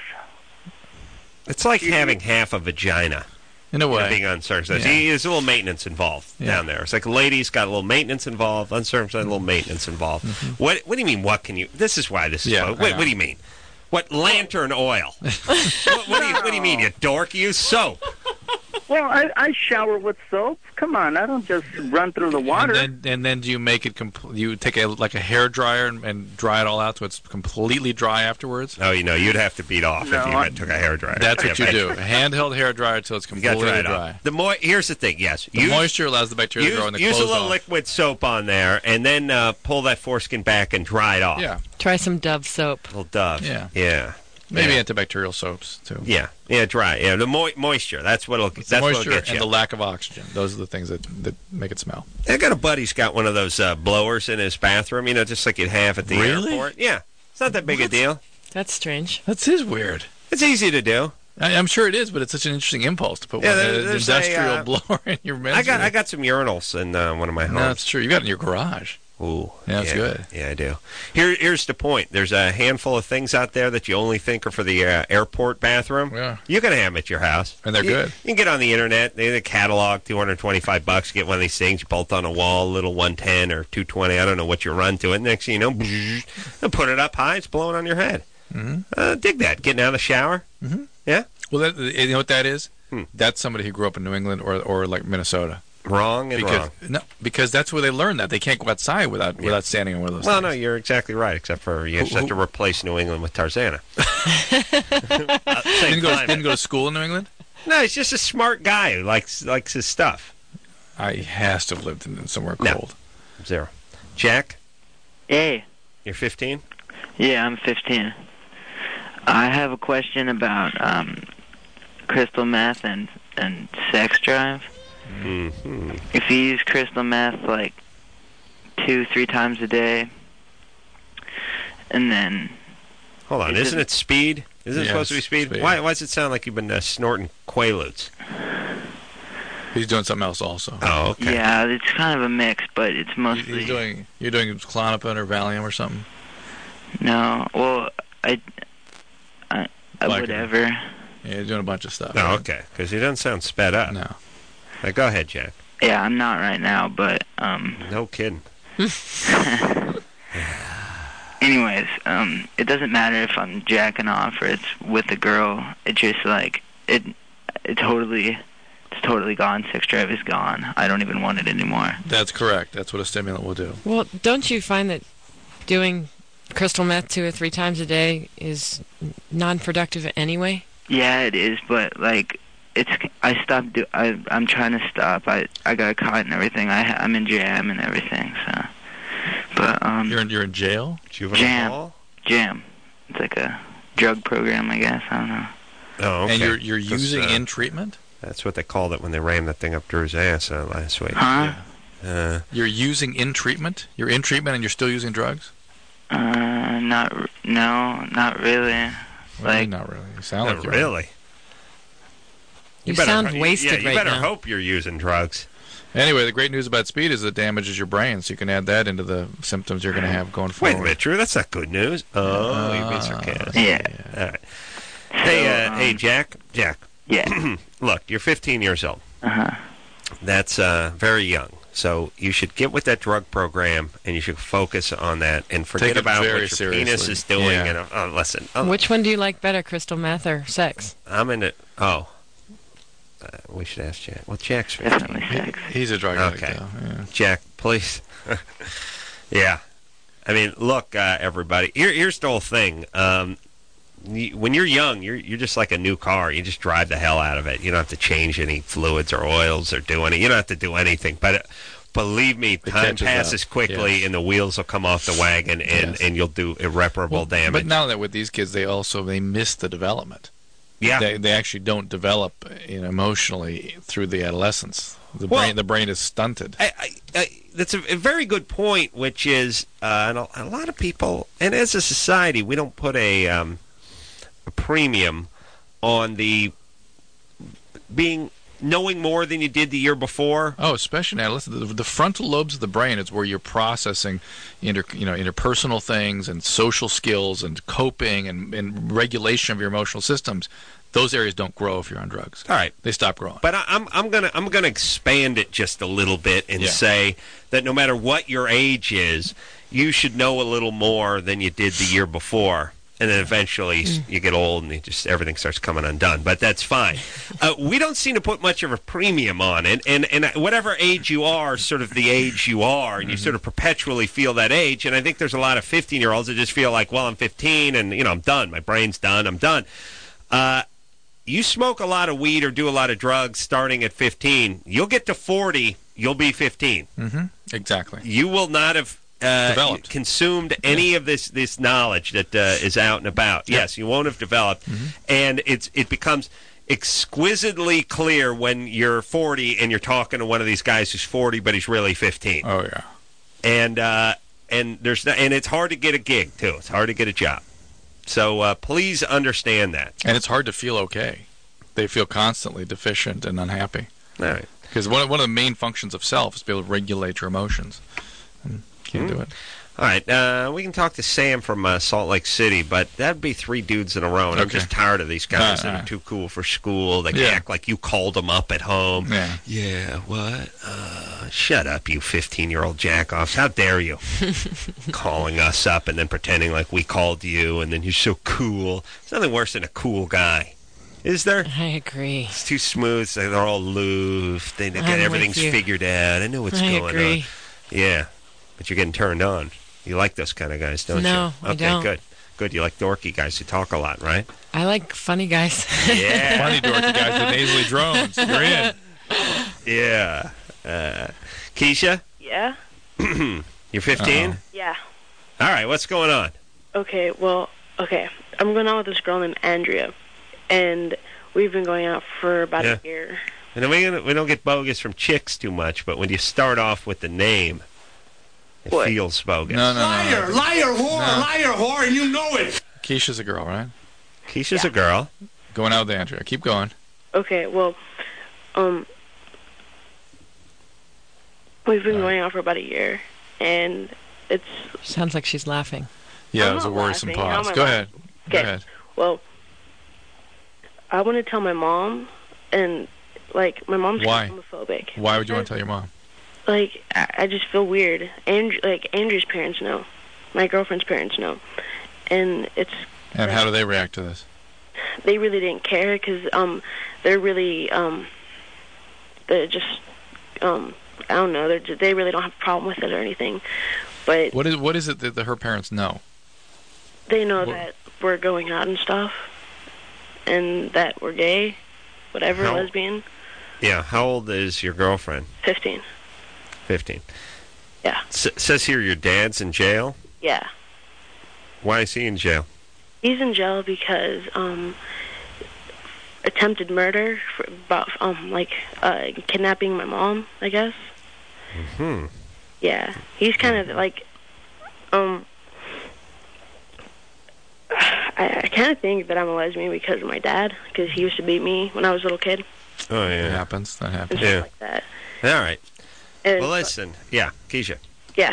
it's like having half a vagina. In a You know, way. being uncircumcised. Yeah. There's a little maintenance involved Yeah. down there. It's like ladies got a little maintenance involved, uncircumcised, a little maintenance involved. What What do you mean, what can you... This is why this is... Mm-hmm. Yeah, what, I what, know. what do you mean? What, lantern oil? what, what, do you, what do you mean, you dork? You use soap. Well, I, I shower with soap. Come on, I don't just run through the water. And then, and then do you make it? Compl- you take a like a hair dryer and, and dry it all out so it's completely dry afterwards. Oh, you know, you'd have to beat off No, if you I- had took a hairdryer. That's what Yeah, you but do. A handheld hair dryer till it's You got completely to dry it dry. off. The mo- Here's the thing, yes. The use, moisture allows the bacteria to grow use, and the use a clothes little off. liquid soap on there, and then uh, pull that foreskin back and dry it off. Yeah, Try some Dove soap. little Dove. Yeah. Yeah. maybe Yeah. antibacterial soaps too. Yeah, yeah, dry. Yeah, the mo- moisture. That's what'll. It's That's the moisture what'll get and you. the lack of oxygen. Those are the things that, that make it smell. I got a buddy's got one of those uh, blowers in his bathroom. You know, just like you'd have at the Really? airport. Yeah, it's not that big a deal. That's strange. That's is weird. It's easy to do. I, I'm sure it is, but it's such an interesting impulse to put Yeah, one, there- an there's a, industrial uh, blower in your men's I got room. I got some urinals in uh, one of my homes. No, that's true. You got it in your garage. Ooh, Yeah, that's yeah, good. Yeah, I do. Here, here's the point. There's a handful of things out there that you only think are for the uh, airport bathroom. Yeah. You can have them at your house, And they're You- good. You can get on the internet. They the catalog, two hundred twenty-five bucks. Get one of these things. You bolt on a wall, a little one ten or two twenty. I don't know what you run to it. Next thing you know, and put it up high. It's blowing on your head. Mm-hmm. Uh, dig that. Getting out of the shower. Mm-hmm. Yeah. Well, that, you know what that is? Hmm. That's somebody who grew up in New England or or like Minnesota. Wrong and because wrong. no, because that's where they learn that they can't go outside without without standing on one of those. Well, things. no, you're exactly right. Except for you Who- just have who- to replace New England with Tarzana. Uh, same didn't go climate. didn't go to school in New England. No, he's just a smart guy who likes likes his stuff. I he has to have lived in somewhere No. cold. Zero. Jack, Hey, you're fifteen. yeah, I'm fifteen. I have a question about um, crystal meth and, and sex drive. Mm-hmm. If you use crystal meth like two, three times a day, and then Hold on, Is isn't it- it speed? Isn't it Yeah, supposed to be it's speed? speed. Why, why does it sound like you've been uh, snorting Quaaludes? He's doing something else also. Oh, okay. yeah, it's kind of a mix, but it's He's mostly doing you're doing Klonopin or Valium or something. no. Well, I, I, I Like it. whatever. Yeah, he's doing a bunch of stuff. No, okay, because he doesn't sound sped up. No. Uh, go ahead, Jack. Yeah, I'm not right now, but um, No kidding. anyways, um, it doesn't matter if I'm jacking off or it's with a girl. It just like it, it totally, it's totally gone. Sex drive is gone. I don't even want it anymore. That's correct. That's what a stimulant will do. Well, don't you find that doing crystal meth two or three times a day is non-productive anyway? Yeah, it is, but like it's. I stopped. Do, I I'm trying to stop. I I got caught and everything. I I'm in jam and everything. So, but um. You're in you're in jail. Juvenile jam. hall? Jam. It's like a drug program, I guess. I don't know. Oh, okay. And you're you're using uh, in treatment. That's what they called it when they rammed that thing up Drew's ass uh, last week. Huh? Yeah. Uh, You're using in treatment. You're in treatment and you're still using drugs. Uh, not r- no, not really. Well, Like not really. You sound not like you're really. You, better, sound you- wasted yeah, you right better now. hope you're using drugs. Anyway, the great news about speed is it damages your brain, so you can add that into the symptoms you're going to have going Wait forward. a minute, Drew. That's not good news. Oh, you're being sarcastic. Yeah. All right. Hey, uh, um, hey, Jack. Jack. Yeah. Look, you're fifteen years old. Uh huh. That's uh, very young. So you should get with that drug program, and you should focus on that, and forget Take it about very what your penis seriously. is doing. Yeah. And uh, listen, oh, Which one do you like better, crystal meth or sex? I'm in it. Oh, uh, we should ask Jack. Well, Jack's fifteen. Definitely sex. He's a drug addict, Okay. though. Yeah. Jack, please. Yeah. I mean, look, uh, everybody. Here, here's the whole thing. Um, you, when you're young, you're you're just like a new car. You just drive the hell out of it. You don't have to change any fluids or oils or do any. You don't have to do anything. But uh, believe me, time catches passes up. quickly, Yes. and the wheels will come off the wagon, and, Yes. and you'll do irreparable Well, damage. But now that with these kids, they also they miss the development. yeah. They they actually don't develop you know, emotionally through the adolescence. The Well- brain the brain is stunted. I, I, I, that's a, a very good point, which is uh, and a, a lot of people, and as a society, we don't put a, um, a premium on the being knowing more than you did the year before. Oh, especially now. Listen, the, the frontal lobes of the brain is where you're processing, inter, you know, interpersonal things and social skills and coping and, and regulation of your emotional systems. Those areas don't grow if you're on drugs. All right. They stop growing. But I, I'm I'm gonna I'm gonna expand it just a little bit and Yeah. say that no matter what your age is, you should know a little more than you did the year before, and then eventually Mm. you get old and you just everything starts coming undone. But that's fine. Uh, we don't seem to put much of a premium on it, and and whatever age you are, sort of the age you are, and you sort of perpetually feel that age. And I think there's a lot of fifteen year olds that just feel like, well, I'm fifteen, and you know I'm done. My brain's done. I'm done. Uh, You smoke a lot of weed or do a lot of drugs starting at fifteen, you'll get to forty, you'll be fifteen. Mm-hmm. Exactly. You will not have uh, Developed. consumed any of this, this knowledge that uh, is out and about. Yeah. Yes, you won't have developed. Mm-hmm. And it's it becomes exquisitely clear when you're forty and you're talking to one of these guys who's forty, but he's really fifteen. Oh yeah. And uh, and there's no, and it's hard to get a gig, too. It's hard to get a job. So uh, please understand that. And it's hard to feel okay. They feel constantly deficient and unhappy. All right. Because one of, one of the main functions of self is to be able to regulate your emotions. And can't Hmm. do it. All right, uh, we can talk to Sam from uh, Salt Lake City, but that'd be three dudes in a row, and I'm Okay. just tired of these guys Uh, that uh. are too cool for school. They Yeah. act like you called them up at home. Yeah. Yeah, what? Uh, shut up, you fifteen-year-old jack-offs. How dare you? Calling us up and then pretending like we called you, and then you're so cool. There's nothing worse than a cool guy. Is there? I agree. It's too smooth. So they're all aloof. They, they I'm got with everything's you. figured out. I know what's I going agree. on. Yeah, but you're getting turned on. You like those kind of guys, don't No, you? I Okay, don't. good. Good. You like dorky guys who talk a lot, right? I like funny guys. Yeah. Funny dorky guys with nasally drones. You're in. Yeah. Uh, Keisha, Yeah? you're fifteen? Uh-oh. Yeah. All right, what's going on? Okay, well, okay. I'm going out with this girl named Andrea, and we've been going out for about Yeah. a year. And then we, we don't get bogus from chicks too much, but when you start off with the name, it What? feels bogus. No, no, no. Liar, liar, whore, No. liar, whore, and you know it. Keisha's a girl, right? Keisha's a girl. Going out with Andrea. Keep going. Okay, well, um, we've been going out for about a year, and it's, Sounds like she's laughing. Yeah, I'm it was a not worrisome laughing. How pause. am I Go laughing? ahead. Go Okay. ahead. well, I want to tell my mom, and, like, my mom's Why? homophobic. Why would you want to tell your mom? Like, I, I just feel weird. And, like, Andrew's parents know. my girlfriend's parents know, and it's. And how do they react to this? They really didn't care because um, they're really um, they're just um, I don't know. They they really don't have a problem with it or anything, but What is what is it that the, her parents know? they know What- that we're going out and stuff, and that we're gay, whatever, How- lesbian. Yeah. How old is your girlfriend? Fifteen. Fifteen. Yeah. S- says here your dad's in jail. Yeah. Why is he in jail? He's in jail because um, attempted murder for about um like uh, kidnapping my mom, I guess. Hmm. Yeah, he's kind of like um. I, I kind of think that I'm a lesbian because of my dad, because he used to beat me when I was a little kid Oh yeah. That happens. That and happens. stuff Yeah. like that. All right. And, Well, listen. Yeah, Keisha. Yeah,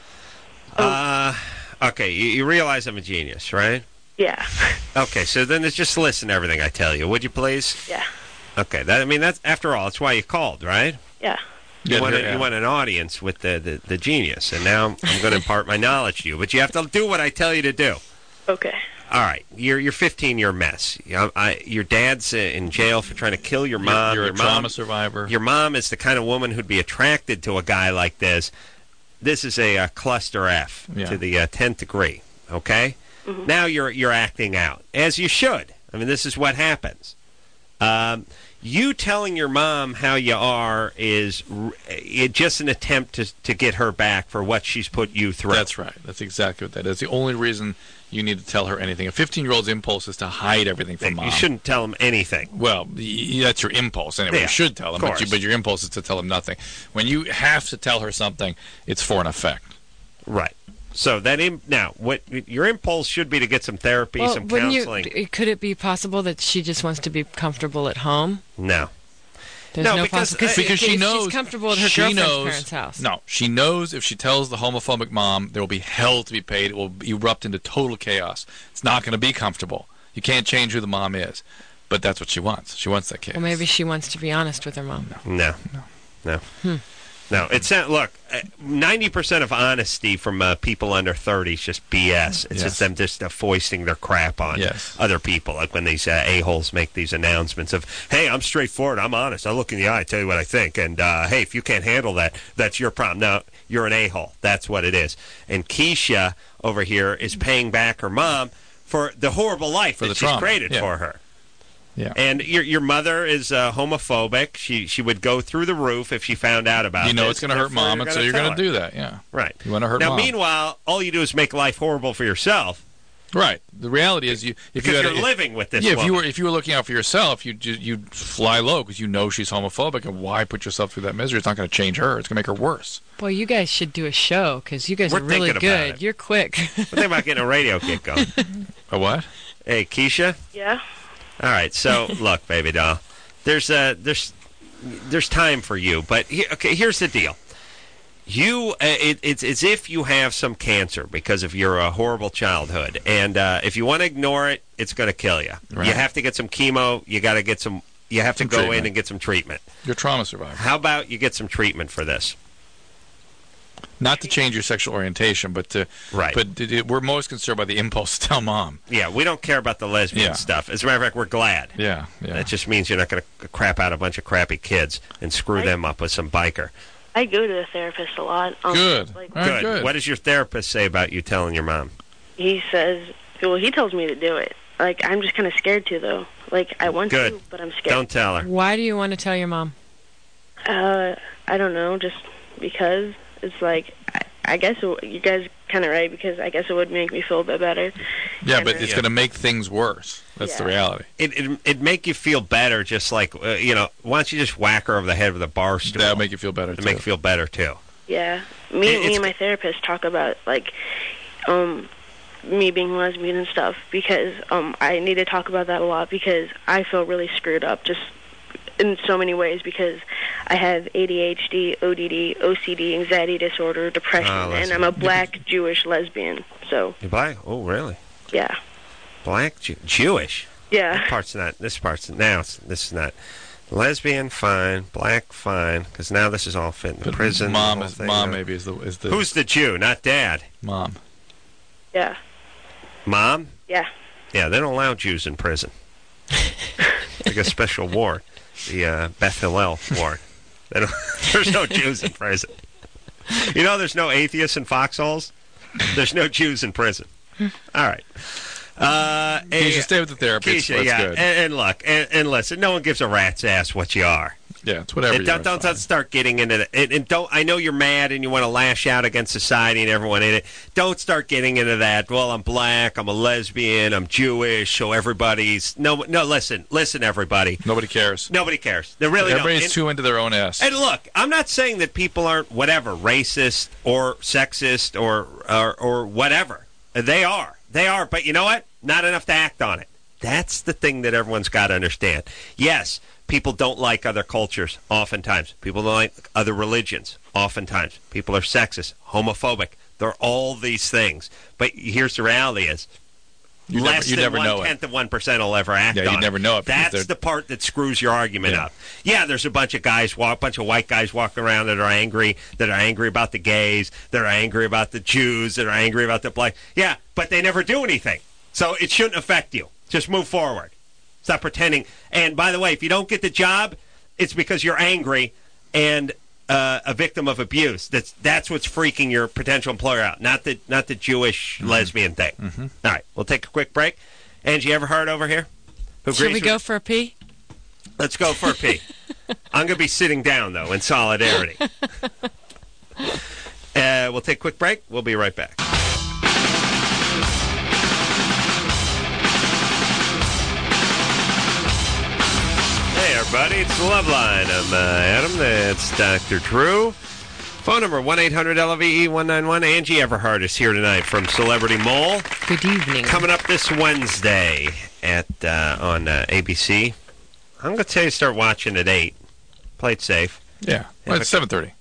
Uh, okay. You, you realize I'm a genius, right? yeah, Okay. So then just listen to everything I tell you, would you please? yeah, Okay. That I mean, that's after all, that's why you called, right? yeah. You Yeah, want, a, yeah. you want an audience with the, the, the genius, and now I'm going to impart my knowledge to you. But you have to do what I tell you to do. Okay. All right, you're you're fifteen. You're a mess. You know, I, your dad's uh, in jail for trying to kill your mom. You're, you're your a trauma mom, survivor. Your mom is the kind of woman who'd be attracted to a guy like this. This is a, uh cluster F Yeah. to the uh, tenth degree. Okay. Mm-hmm. Now you're you're acting out as you should. I mean, this is what happens. Um, you telling your mom how you are is r- it just an attempt to to get her back for what she's put you through. That's right. That's exactly what that is. The only reason you need to tell her anything. A fifteen-year-old's impulse is to hide everything from mom. You shouldn't tell him anything. Well, y- that's your impulse anyway. Yeah, You should tell of them, but, you, course. but your impulse is to tell them nothing. When you have to tell her something, it's for an effect. Right. So that Im- now, what your impulse should be to get some therapy, Well, some wouldn't counseling. you? Could it be possible that she just wants to be comfortable at home? No. There's No, no, because, possi- uh, Because she if knows she's comfortable at her she girlfriend's knows, parents' house. No, she knows if she tells the homophobic mom, there will be hell to be paid. It will erupt into total chaos. It's not going to be comfortable. You can't change who the mom is, but that's what she wants. She wants that chaos. Well, maybe she wants to be honest with her mom. No. No. Hmm. No. It's not. Look, uh, ninety percent of honesty from uh, people under thirty is just B S. It's Yes. just them just uh, foisting their crap on Yes. other people. Like when these uh, a-holes make these announcements of, hey, I'm straightforward. I'm honest. I look in the eye. I tell you what I think. And, uh, hey, if you can't handle that, that's your problem. No, you're an a-hole. That's what it is. And Keisha over here is paying back her mom for the horrible life For that the she's trauma. created Yeah. for her. Yeah. And your your mother is uh, homophobic. She she would go through the roof if she found out about it. You know it's going to hurt mom, and so you're going to do that. Yeah. Right. You want to hurt Now, mom. meanwhile, all you do is make life horrible for yourself. Right. The reality is, you if Because you had you're a, living with this Yeah. If you woman. were if you were looking out for yourself, you would you'd fly low because you know she's homophobic, and why put yourself through that misery? It's not going to change her. It's going to make her worse. Boy, you guys should do a show because you guys We're are really thinking about good. it. You're quick. We're thinking about getting a radio gig going. A what? Hey, Keisha. Yeah. All right. So look, baby doll. There's uh there's there's time for you, but he, okay. Here's the deal. You, uh, it, it's as if you have some cancer because of your uh, horrible childhood, and uh, if you want to ignore it, it's going to kill you. Right. You have to get some chemo. You got to get some. You have Some to go in treatment. and get some treatment. You're a trauma survivor. How about you get some treatment for this? Not to change your sexual orientation, but to Right. But d- d- we're most concerned by the impulse to tell mom. Yeah, we don't care about the lesbian Yeah. stuff. As a matter of fact, we're glad. Yeah. Yeah. That just means you're not going to crap out a bunch of crappy kids and screw them up with some biker. I go to a therapist a lot. Um, Good. Like, All right, good. good. What does your therapist say about you telling your mom? he says, well, he tells me to do it. Like, I'm just kind of scared to, though. Like, I want Good. to, but I'm scared. Don't tell her. Why do you want to tell your mom? Uh, I don't know, just because it's like, I, I guess it, you guys kind of right, because I guess it would make me feel a bit better. Yeah, And but then- it's going to make things worse. That's the Yeah. reality. It, it, it'd make you feel better, just like, uh, you know, why don't you just whack her over the head with a bar stool? That'll make you feel better, It'd too. make you feel better, too. Yeah, me, It- me it's- and my therapist talk about, like, um, me being lesbian and stuff, because um, I need to talk about that a lot, because I feel really screwed up, just in so many ways, because I have A D H D, O D D, O C D, anxiety disorder, depression, Ah, and listen. I'm a black Jewish lesbian. So, You're black? Oh, really? yeah. Black? Jew- Jewish? Yeah. That part's not, this part's, now, it's, this is not. Lesbian, fine. Black, fine. Because now this is all fit in the But prison. mom the whole is thing, mom uh, maybe is the is the Who's the Jew? Not Dad. mom. Yeah. Mom? Yeah. Yeah, they don't allow Jews in prison. Like a special ward, the uh, Beth Hillel ward. They don't, there's no Jews in prison. You know, there's no atheists in foxholes. There's no Jews in prison. All right. Uh, You should stay with the therapist. Keisha, That's yeah, good. and, and look, and, and listen, no one gives a rat's ass what you are. Yeah, it's whatever And you are. don't, don't, don't start getting into that. And, and don't. I know you're mad and you want to lash out against society and everyone in it. Don't start getting into that. Well, I'm black. I'm a lesbian. I'm Jewish. So everybody's no, no. Listen, listen, everybody. Nobody cares. Nobody cares. They really don't. Everybody's And- too into their own ass. And look, I'm not saying that people aren't whatever racist or sexist or or, or whatever. They are. They are. But you know what? Not enough to act on it. That's the thing that everyone's got to understand. Yes, people don't like other cultures oftentimes. People don't like other religions oftentimes. People are sexist, homophobic. They're all these things. But here's the reality is, You never- less you than never know it. one-tenth of one percent will ever act Yeah, you on it. never know it because That's they're- the part that screws your argument Yeah. up. Yeah, there's a bunch of guys, walk, bunch of white guys walking around that are angry, that are angry about the gays, that are angry about the Jews, that are angry about the black. Yeah, but they never do anything. So it shouldn't affect you. Just move forward. Stop pretending. And by the way, if you don't get the job, it's because you're angry and uh, a victim of abuse. That's that's what's freaking your potential employer out, not the not the Jewish Mm-hmm. lesbian thing. All right, we'll take a quick break. Angie Everhart over here. Who Should agrees we with- go for a pee? Let's go for a pee. I'm going to be sitting down, though, in solidarity. Uh, we'll take a quick break. We'll be right back. Hey, everybody. It's the Love Line. I'm uh, Adam. That's Doctor Drew. Phone number one eight hundred L V E one nine one. Angie Everhart is here tonight from Celebrity Mole. Good evening. Coming up this Wednesday at uh, on uh, A B C. I'm going to tell you to start watching at eight. Play it safe. Yeah. Well, it's seven thirty.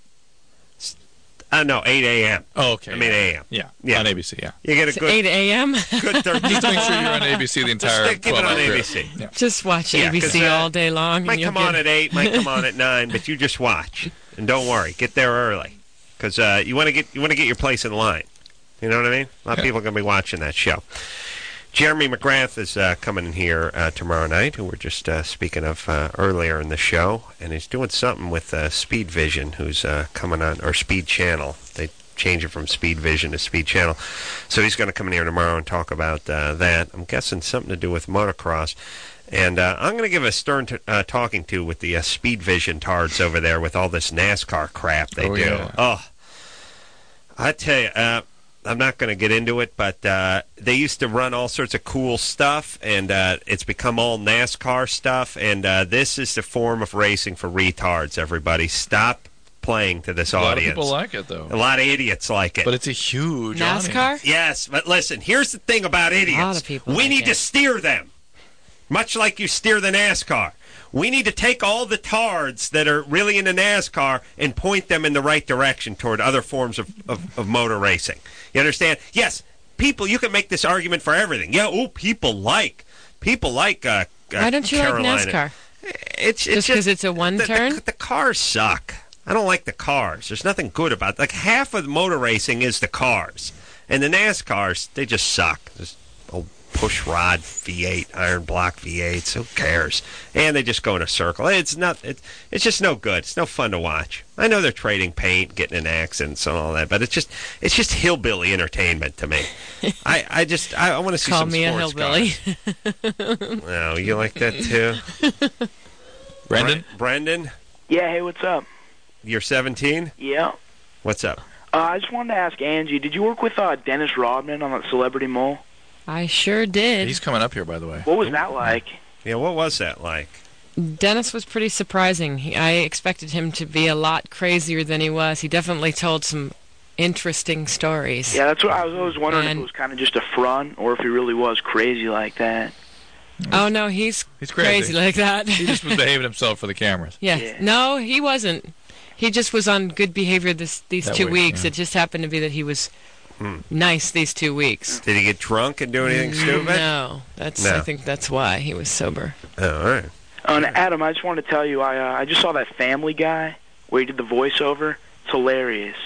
Uh, no, eight a.m. Oh, okay. I mean yeah. a m. Yeah. Yeah. On A B C, yeah. You get a It's good, eight a.m. good thirty. Just make sure you're on A B C the entire Just keep it on twelve-hour A B period. C. Yeah. Just watch Yeah, A B C 'cause, uh, all day long. Might and you'll come on get- at eight, might come on at nine, but you just watch and don't worry. Get there early because uh, you want to get you want to get your place in line. You know what I mean? A lot of Yeah. people are going to be watching that show. Jeremy McGrath is uh, coming in here uh, tomorrow night, who we're just uh, speaking of uh, earlier in the show, and he's doing something with uh, Speed Vision, who's uh, coming on, or Speed Channel. They change it from Speed Vision to Speed Channel. So he's going to come in here tomorrow and talk about uh, that. I'm guessing something to do with motocross. And uh, I'm going to give a stern t- uh, talking to with the uh, Speed Vision tards over there with all this NASCAR crap they Oh, do. yeah. Oh, I tell you, uh, I'm not going to get into it, but uh, they used to run all sorts of cool stuff, and uh, it's become all NASCAR stuff, and uh, this is the form of racing for retards, everybody. Stop playing to this A lot of audience. people like it, though. A lot of idiots like it. But it's a huge NASCAR? audience. Yes, but listen, here's the thing about idiots. A lot of people we like need it. to steer them, much like you steer the NASCAR. We need to take all the tards that are really into NASCAR and point them in the right direction toward other forms of, of, of motor racing. You understand? Yes, people, you can make this argument for everything. Yeah, oh, people like, people like uh, uh, Why don't you Carolina. like NASCAR? It's, it's Just because it's a one the, turn? The, the cars suck. I don't like the cars. There's nothing good about it. Like, half of motor racing is the cars. And the NASCARs, they just suck. Just old push rod V eight, iron block V eights. Who cares? And they just go in a circle. It's not. It, it's just no good. It's no fun to watch. I know they're trading paint, getting in accidents and all that, but it's just it's just hillbilly entertainment to me. I, I just I, I want to see Call some me a sports hillbilly. cars. Oh, you like that too? Brendan? Bre- Brendan, Yeah, hey, what's up? you're seventeen? Yeah. What's up? Uh, I just wanted to ask Angie, did you work with uh, Dennis Rodman on that Celebrity Mole? I sure did. He's coming up here, by the way. What was that like? Yeah, what was that like? Dennis was pretty surprising. He, I expected him to be a lot crazier than he was. He definitely told some interesting stories. Yeah, that's what I was always wondering And- if it was kind of just a front or if he really was crazy like that. Oh, no, he's, He's crazy. like that. He just was behaving himself for the cameras. Yeah. Yeah. No, he wasn't. He just was on good behavior this these That two week, weeks. yeah. It just happened to be that he was Hmm. nice these two weeks. Did he get drunk and do anything stupid? No, that's. No. I think that's why he was sober. Oh, all right. Oh, and Adam, I just wanted to tell you, I uh, I just saw that Family Guy where he did the voiceover. It's hilarious.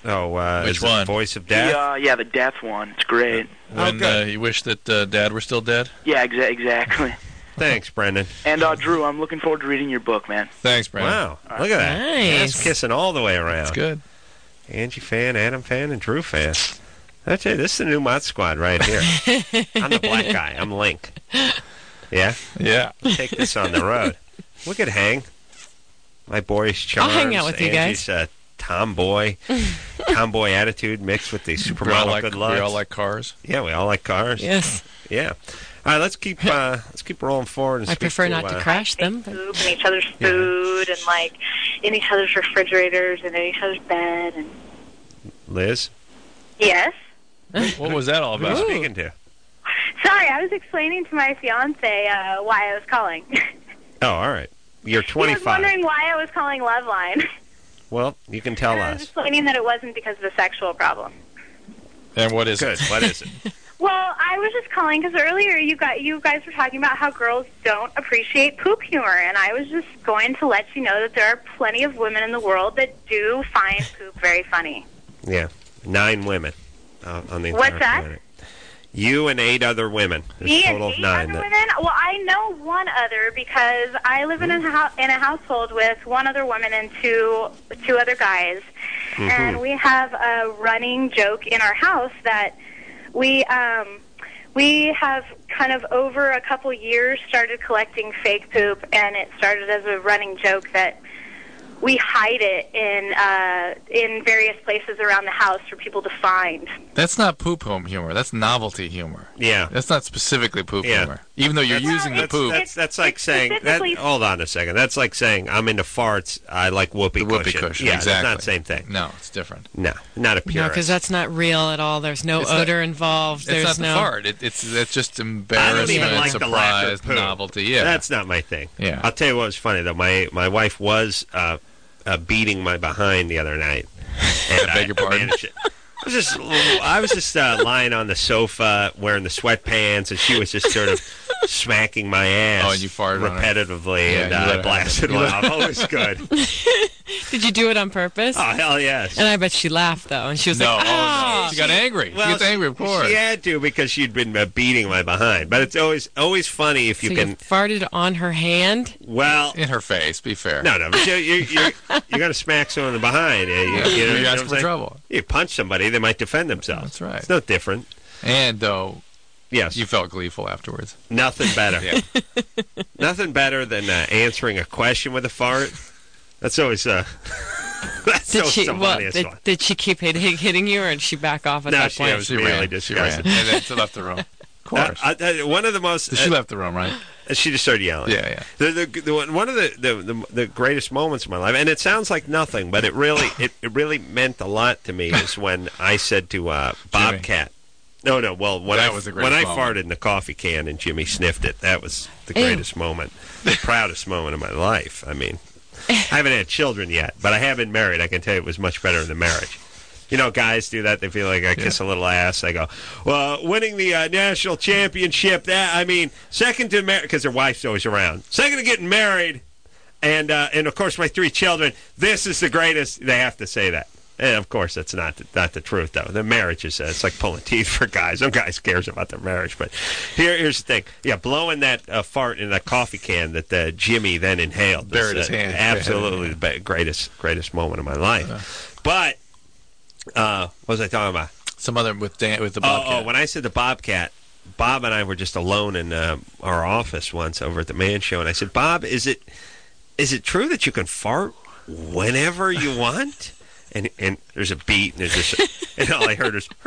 Oh, uh, Which is it one? Voice of Death? The, uh, yeah, the death one. It's great. When uh, you wish that uh, Dad were still dead? Yeah, exa- exactly. Thanks, Brendan. And uh, Drew, I'm looking forward to reading your book, man. Thanks, Brendan. Wow, look at that. Nice. That's kissing all the way around. That's good. Angie fan, Adam fan, and Drew fan. I tell you, this is the new Mod Squad right here. I'm the black guy. I'm Link. Yeah? Yeah. Take this on the road. We could hang. My boyish charms. I'll hang out with you Angie's, guys. Uh, tomboy. tomboy attitude mixed with the We all supermodel like, good looks. we all like cars. Yeah, we all like cars. Yes. Yeah. All right, let's keep uh, let's keep rolling forward. And I speak prefer to, not to uh, crash them. But... Poop in each other's food and like in each other's refrigerators and in each other's bed and Liz. yes. What was that all Who are you about? speaking to? Sorry, I was explaining to my fiance uh, why I was calling. Oh, all right. You're He was twenty-five. wondering why I was calling Loveline. Well, you can tell And I was us. explaining that it wasn't because of a sexual problem. And what is Good. it? What is it? Well, I was just calling because earlier you got you guys were talking about how girls don't appreciate poop humor, and I was just going to let you know that there are plenty of women in the world that do find poop very funny. Yeah, nine women uh, on the entire What's that? planet. You and eight other women. There's Me a and total eight of nine. other that- women? Well, I know one other because I live in a hou- in a household with one other woman and two two other guys, Mhm. and we have a running joke in our house that we um we have kind of over a couple years started collecting fake poop, and it started as a running joke that we hide it in uh, in various places around the house for people to find. That's not poop home humor. That's novelty humor. Yeah. That's not specifically poop Yeah. humor. Even though you're That's- using the that's, poop. That's, that's like saying. That, specifically- hold on a second. That's like saying I'm into farts. I like whoopee The whoopee cushion. cushion, Yeah, exactly. that's not the same thing. No, it's different. No, not a No, purist. because that's not real at all. There's no It's not- odor involved. It's There's not the no fart. It, it's it's just I don't embarrassment, even like the lack of surprise, poo. novelty. Yeah, That's not my thing. Yeah. I'll tell you what was funny though. My my wife was uh, uh, beating my behind the other night. And I beg your pardon? managed it. I was just I was just uh, lying on the sofa wearing the sweatpants, and she was just sort of smacking my ass. Oh, and you farted on her. repetitively, Yeah, and you uh, let I her blasted have one it. off. Oh, it was good. Did you do it on purpose? Oh hell yes. And I bet she laughed though, and she was no, like, oh, "Ah!" no. She got angry. Well, she gets angry, of course. She had to because she'd been uh, beating my behind. But it's always always funny if you so can. you farted on her hand. Well, in her face. Be fair. No, no, but you you you you got to smack someone in the behind. You, you, Yeah, you know, you're you know asking what I'm for saying? trouble. You punch somebody, they might defend themselves. That's right. It's no different. And though, yes, you felt gleeful afterwards. Nothing better. Yeah. Nothing better than uh, answering a question with a fart. That's always uh. That's Did always she? the Well, funniest did, one. did she keep hit, hitting you, or did she back off at No, that she point? was She really ran. She ran. disgusting. And then she left the room. Of course. Uh, I, I, one of the most. she uh, left the room, right? She just started yelling. Yeah, yeah. The, the, the, one one of the, the, the, the greatest moments of my life, and it sounds like nothing, but it really it, it really meant a lot to me, is when I said to uh, Bobcat. No, no. Well, when That I was the when greatest I moment. farted in the coffee can and Jimmy sniffed it, that was the Ew. greatest moment, the proudest moment of my life. I mean, I haven't had children yet, but I have been married. I can tell you it was much better than marriage. You know, guys do that. They feel like I kiss a little ass. I go, well, winning the uh, national championship. That I mean, second to marriage because their wife's always around. Second to getting married, and uh, and of course my three children. This is the greatest. They have to say that. And of course, that's not the, not the truth, though. The marriage is uh, it's like pulling teeth for guys. Some guys cares about their marriage, but here here's the thing. Yeah, blowing that uh, fart in that coffee can that uh, Jimmy then inhaled. Buried is, his uh, hand. Absolutely the be- greatest greatest moment of my life. But uh, what was I talking about? Some other with Dan, with the Oh, Bobcat. oh, when I said the Bobcat, Bob and I were just alone in uh, our office once over at the Man Show, and I said, Bob, is it is it true that you can fart whenever you want? And and there's a beat, and there's just, and all I heard was,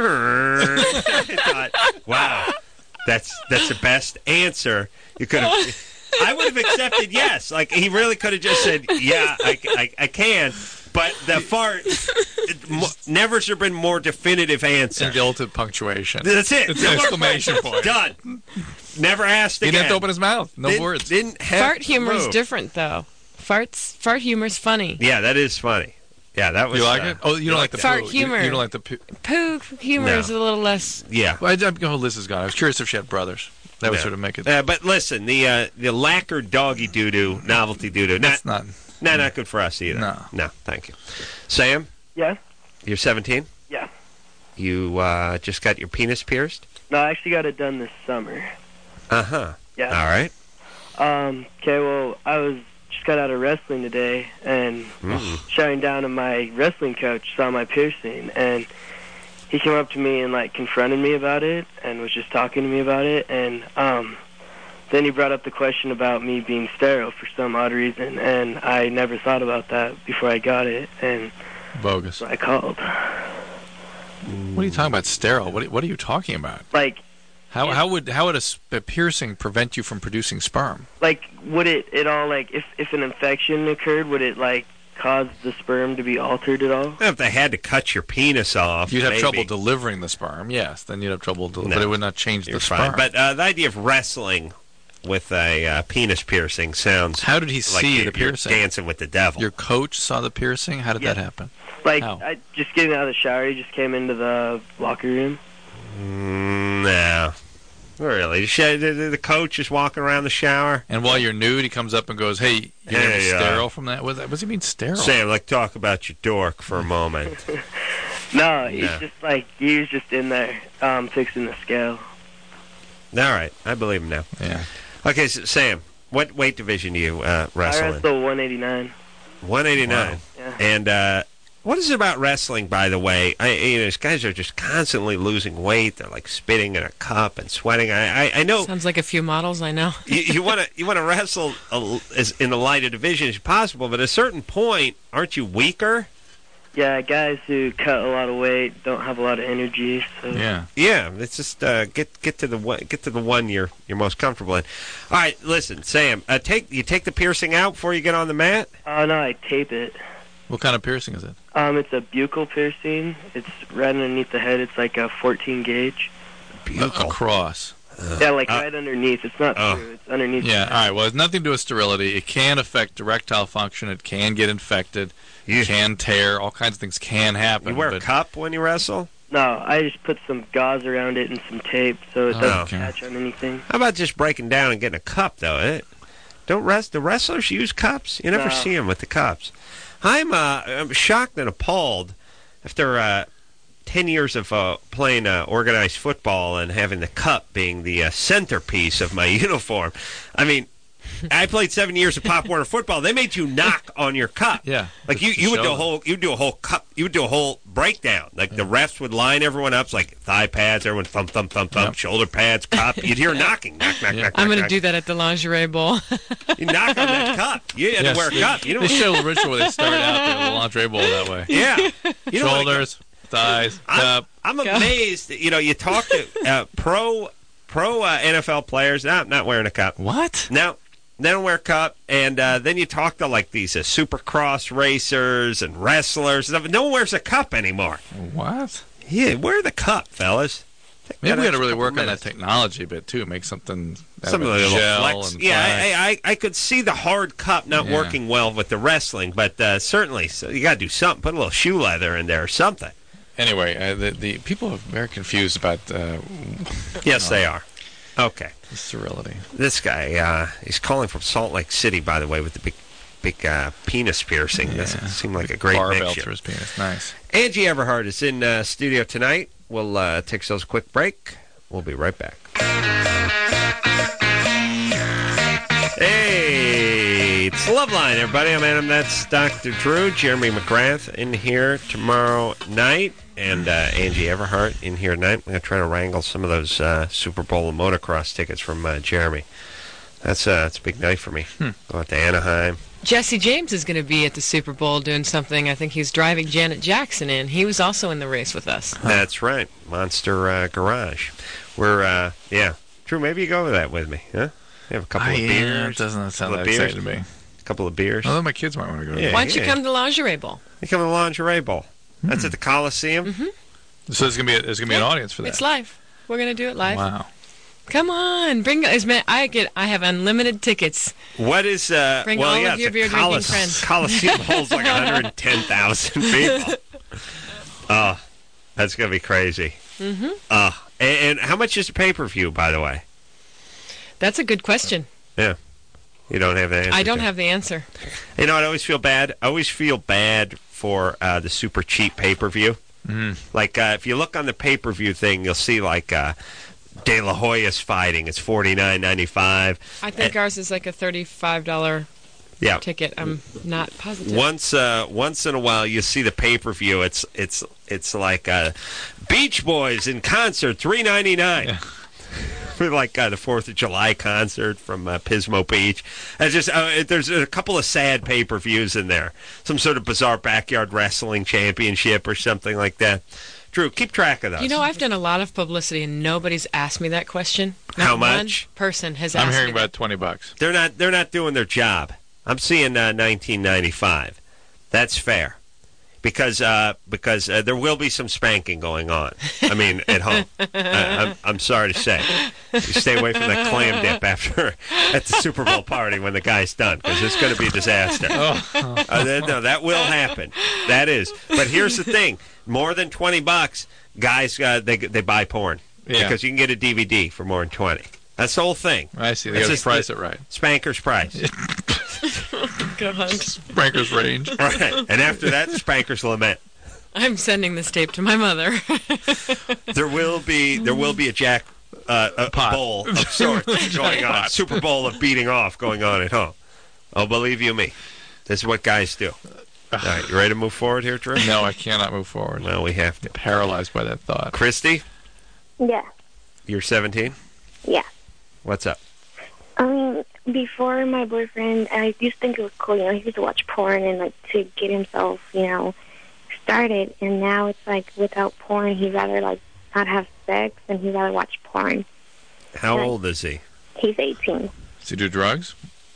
I thought, wow, that's that's the best answer you could have. I would have accepted yes. Like he really could have just said, yeah, I, I, I can. But the fart, it, mo- never has there been more definitive answer. And the ultimate punctuation. That's it. It's No an more exclamation questions. point. Done. Never asked He again. didn't have to open his mouth. No Didn't- words. Didn't have Fart to humor is move. different, though. Farts, fart humor's funny. Yeah, that is funny. Yeah, that was. You like uh, it? Oh, you don't like the Fart poo. humor. You, you don't like the poo. Poo humor No. is a little less. Yeah. Well, I, I, oh, Liz is gone. I was curious if she had brothers. That would Yeah. sort of make it. Uh, but listen, the uh, the lacquered doggy doo doo novelty doo doo. Not That's not. not not good for us either. No. No, thank you. Sam. Yes. You're seventeen? Yeah. You uh, just got your penis pierced? No, I actually got it done this summer. Uh-huh. Yeah. All right. Um, okay, well, I was just got out of wrestling today, and Mm. shouting down, and my wrestling coach saw my piercing, and he came up to me and, like, confronted me about it, and was just talking to me about it, and um, then he brought up the question about me being sterile for some odd reason, and I never thought about that before I got it, and Bogus. so I called. What are you talking about? Sterile? What? What are you talking about? Like, how how would how would a, sp- a piercing prevent you from producing sperm? Like, would it, it all, like, if, if an infection occurred, would it, like, cause the sperm to be altered at all? If they had to cut your penis off, You'd have maybe. trouble delivering the sperm. Yes, then you'd have trouble, del- No. but it would not change You're the fine. sperm. But uh, the idea of wrestling with a uh, penis piercing sounds How did he like see you're, the piercing? You're dancing with the devil. Your coach saw the piercing? How did Yeah. that happen? Like, How? I just getting out of the shower, he just came into the locker room. Mm, no. Really? The, sh- the, the the coach is walking around the shower? And while you're nude, he comes up and goes, "Hey, you're gonna be Hey, uh, sterile from that." What, what does he mean sterile? Sam, like, talk about your dork for a moment. No, he's Yeah. just, like, he was just in there um, fixing the scale. All right. I believe him now. Yeah. Okay, so, Sam, what weight division do you uh, I wrestle in? wrestle one eighty-nine. one eighty-nine. Wow. Yeah. And uh, what is it about wrestling, by the way? I, you know, these guys are just constantly losing weight. They're like spitting in a cup and sweating. I, I, I know Sounds like a few models I know. you want to you want to wrestle a, as in the lighter division as possible, but at a certain point, aren't you weaker? Yeah, guys who cut a lot of weight don't have a lot of energy. So. Yeah. Yeah, it's just uh, get get to the one, get to the one you're you're most comfortable in. All right, listen, Sam, uh, take you take the piercing out before you get on the mat. Oh no, I tape it. What kind of piercing is it? Um, it's a buccal piercing. It's right underneath the head. It's like a fourteen gauge. A- Across. Yeah, like Uh, right underneath. It's not oh. through. It's underneath. Yeah. All right. Well, it's nothing to do with sterility. It can affect erectile function. It can get infected. You- It can tear. All kinds of things can happen. You wear a but cup when you wrestle? No, I just put some gauze around it and some tape so it Oh, doesn't okay. catch on anything. How about just breaking down and getting a cup, though? Eh? Don't rest the wrestlers use cups? You never No. see them with the cups. I'm uh, I'm shocked and appalled after uh, ten years of uh, playing uh, organized football and having the cup being the uh, centerpiece of my uniform. I mean, I played seven years of Pop Warner football. They made you knock on your cup. Yeah. Like you, Just to you would show do a them. whole you would do a whole cup you would do a whole breakdown. Like the refs would line everyone up, it's like thigh pads, everyone thump thump thump thump, Yep. shoulder pads, cup. You'd hear knocking, knock knock Yeah. knock. I'm knock, going to knock. do that at the lingerie bowl. You knock on that cup. You had Yes. to wear a cup. You They don't. show a little ritual where they start out there with the lingerie bowl that way. Yeah. You don't wanna go- Shoulders, thighs, I'm, cup. I'm amazed. That, you know, you talk to uh, pro pro uh, N F L players. Not not wearing a cup. What? No. They don't wear a cup, and uh, then you talk to like these uh, supercross racers and wrestlers. And stuff. No one wears a cup anymore. What? Yeah, wear the cup, fellas. Take Maybe that we got to extra really couple work on that minutes. technology a bit too. Make something out Some of of a the little gel flex. and Yeah, flex. I, I I could see the hard cup not Yeah. working well with the wrestling, but uh, certainly so you got to do something. Put a little shoe leather in there or something. Anyway, uh, the the people are very confused about. Uh, Yes, no, they are. Okay. the sterility. This guy, uh, he's calling from Salt Lake City, by the way, with the big, big uh, penis piercing. Yeah. Doesn't seem like a great Barbell mixture. through his penis. Nice. Angie Everhart is in uh, studio tonight. We'll uh, take ourselves a quick break. We'll be right back. Hey, it's Loveline, everybody. I'm Adam. That's Doctor Drew. Jeremy McGrath in here tomorrow night. And uh, Angie Everhart in here tonight. I'm going to try to wrangle some of those uh, Super Bowl and motocross tickets from uh, Jeremy. That's, uh, that's a big night for me. Hmm. Go out to Anaheim. Jesse James is going to be at the Super Bowl doing something. I think he's driving Janet Jackson in. He was also in the race with us. That's right. Monster uh, Garage. We're, uh, yeah. Drew, maybe you go over that with me, huh? You have a couple Ah, of yeah, beers. it doesn't sound couple that of beers. exciting to me. A couple of beers. Although my kids might want to go to Yeah. that. Why don't you yeah. come to Lingerie Bowl? You come to the Lingerie Bowl. That's at the Coliseum. Mm-hmm. So there's gonna be a, there's gonna be an audience for that. It's live. We're going to do it live. Wow. Come on, bring as many. I get. I have unlimited tickets. What is, uh, Bring well, all yeah, of your it's a beer drinking Colis- friends. Coliseum holds like one hundred ten thousand people. Oh, that's going to be crazy. Mm-hmm. Uh, and, and how much is the pay-per-view, by the way? That's a good question. Yeah. You don't have the answer. I don't to. have the answer. You know, I always feel bad. I always feel bad for uh, the super cheap pay-per-view. Mm. Like, uh, if you look on the pay-per-view thing, you'll see, like, uh, De La Hoya's fighting. It's forty-nine ninety-five. I think ours is like a thirty-five dollars Yeah. ticket. I'm not positive. Once, uh, once in a while, you see the pay-per-view. It's it's it's like uh, Beach Boys in concert, three ninety-nine. Yeah. Like uh, the Fourth of July concert from uh, Pismo Beach. And just uh, there's a couple of sad pay-per-views in there. Some sort of bizarre backyard wrestling championship or something like that. Drew, keep track of those. You know, I've done a lot of publicity, and nobody's asked me that question. Not How much? One person has asked I'm me hearing that. about twenty bucks. They're not. They're not doing their job. I'm seeing uh, nineteen ninety-five. That's fair, because uh, because uh, there will be some spanking going on. I mean, at home. I, I'm, I'm sorry to say, you stay away from that clam dip after at the Super Bowl party when the guy's done, because it's going to be a disaster. Oh. Uh, that, no, that will happen. That is. But here's the thing: more than twenty bucks, guys, uh, they they buy porn Yeah. because you can get a D V D for more than twenty. That's the whole thing. I see. They That's got to just price the- it right. Spanker's price. God. Spanker's range. Right. And after that, Spanker's lament. I'm sending this tape to my mother. There will be there will be a Jack uh, a bowl of sorts going on. Pot. Super Bowl of beating off going on at home. Oh, believe you me, this is what guys do. All right, you ready to move forward here, Drew? No, I cannot move forward. Well, we have to. Paralyzed by that thought. Christy, Yeah. you're seventeen. Yeah. What's up? I mean, before my boyfriend, I used to think it was cool, you know, he used to watch porn and, like, to get himself, you know, started. And now it's like, without porn, he'd rather, like, not have sex and he'd rather watch porn. How Like- old is he? He's eighteen. Does he do drugs?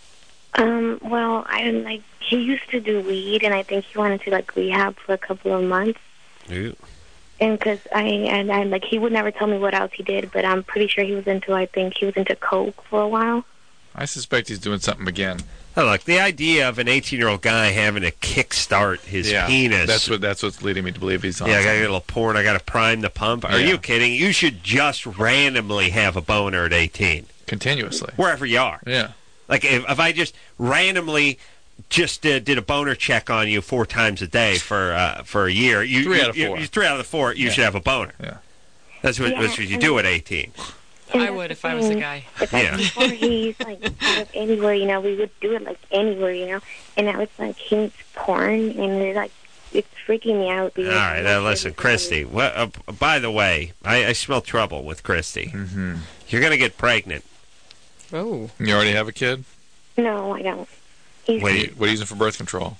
Um, well, I like, he used to do weed, and I think he wanted to, like, rehab for a couple of months. Ew. And because I, and I, like, he would never tell me what else he did, but I'm pretty sure he was into, I think he was into coke for a while. I suspect he's doing something again. Oh, look, the idea of an eighteen-year-old guy having to kickstart his yeah, penis. That's what. That's what's leading me to believe he's on. Yeah, I got to something. get a little porn. I got to prime the pump. Are Yeah. you kidding? You should just randomly have a boner at eighteen. Continuously. Wherever you are. Yeah. Like, if, if I just randomly just uh, did a boner check on you four times a day for uh, for a year, you, Three you, out of you- four. you- three out of the four, you Yeah. should have a boner. Yeah. That's what, Yeah, that's what you and- do at eighteen. I would if I was a guy. It's like Yeah. before he's like out of anywhere, you know, we would do it like anywhere, you know. And now it's like he needs porn, and it's like it's freaking me out. All right, now listen, Christy. Well, uh, by the way, I, I smell trouble with Christy. Mm-hmm. You're going to get pregnant. Oh. You already have a kid? No, I don't. He's, What are, you, what are you using for birth control?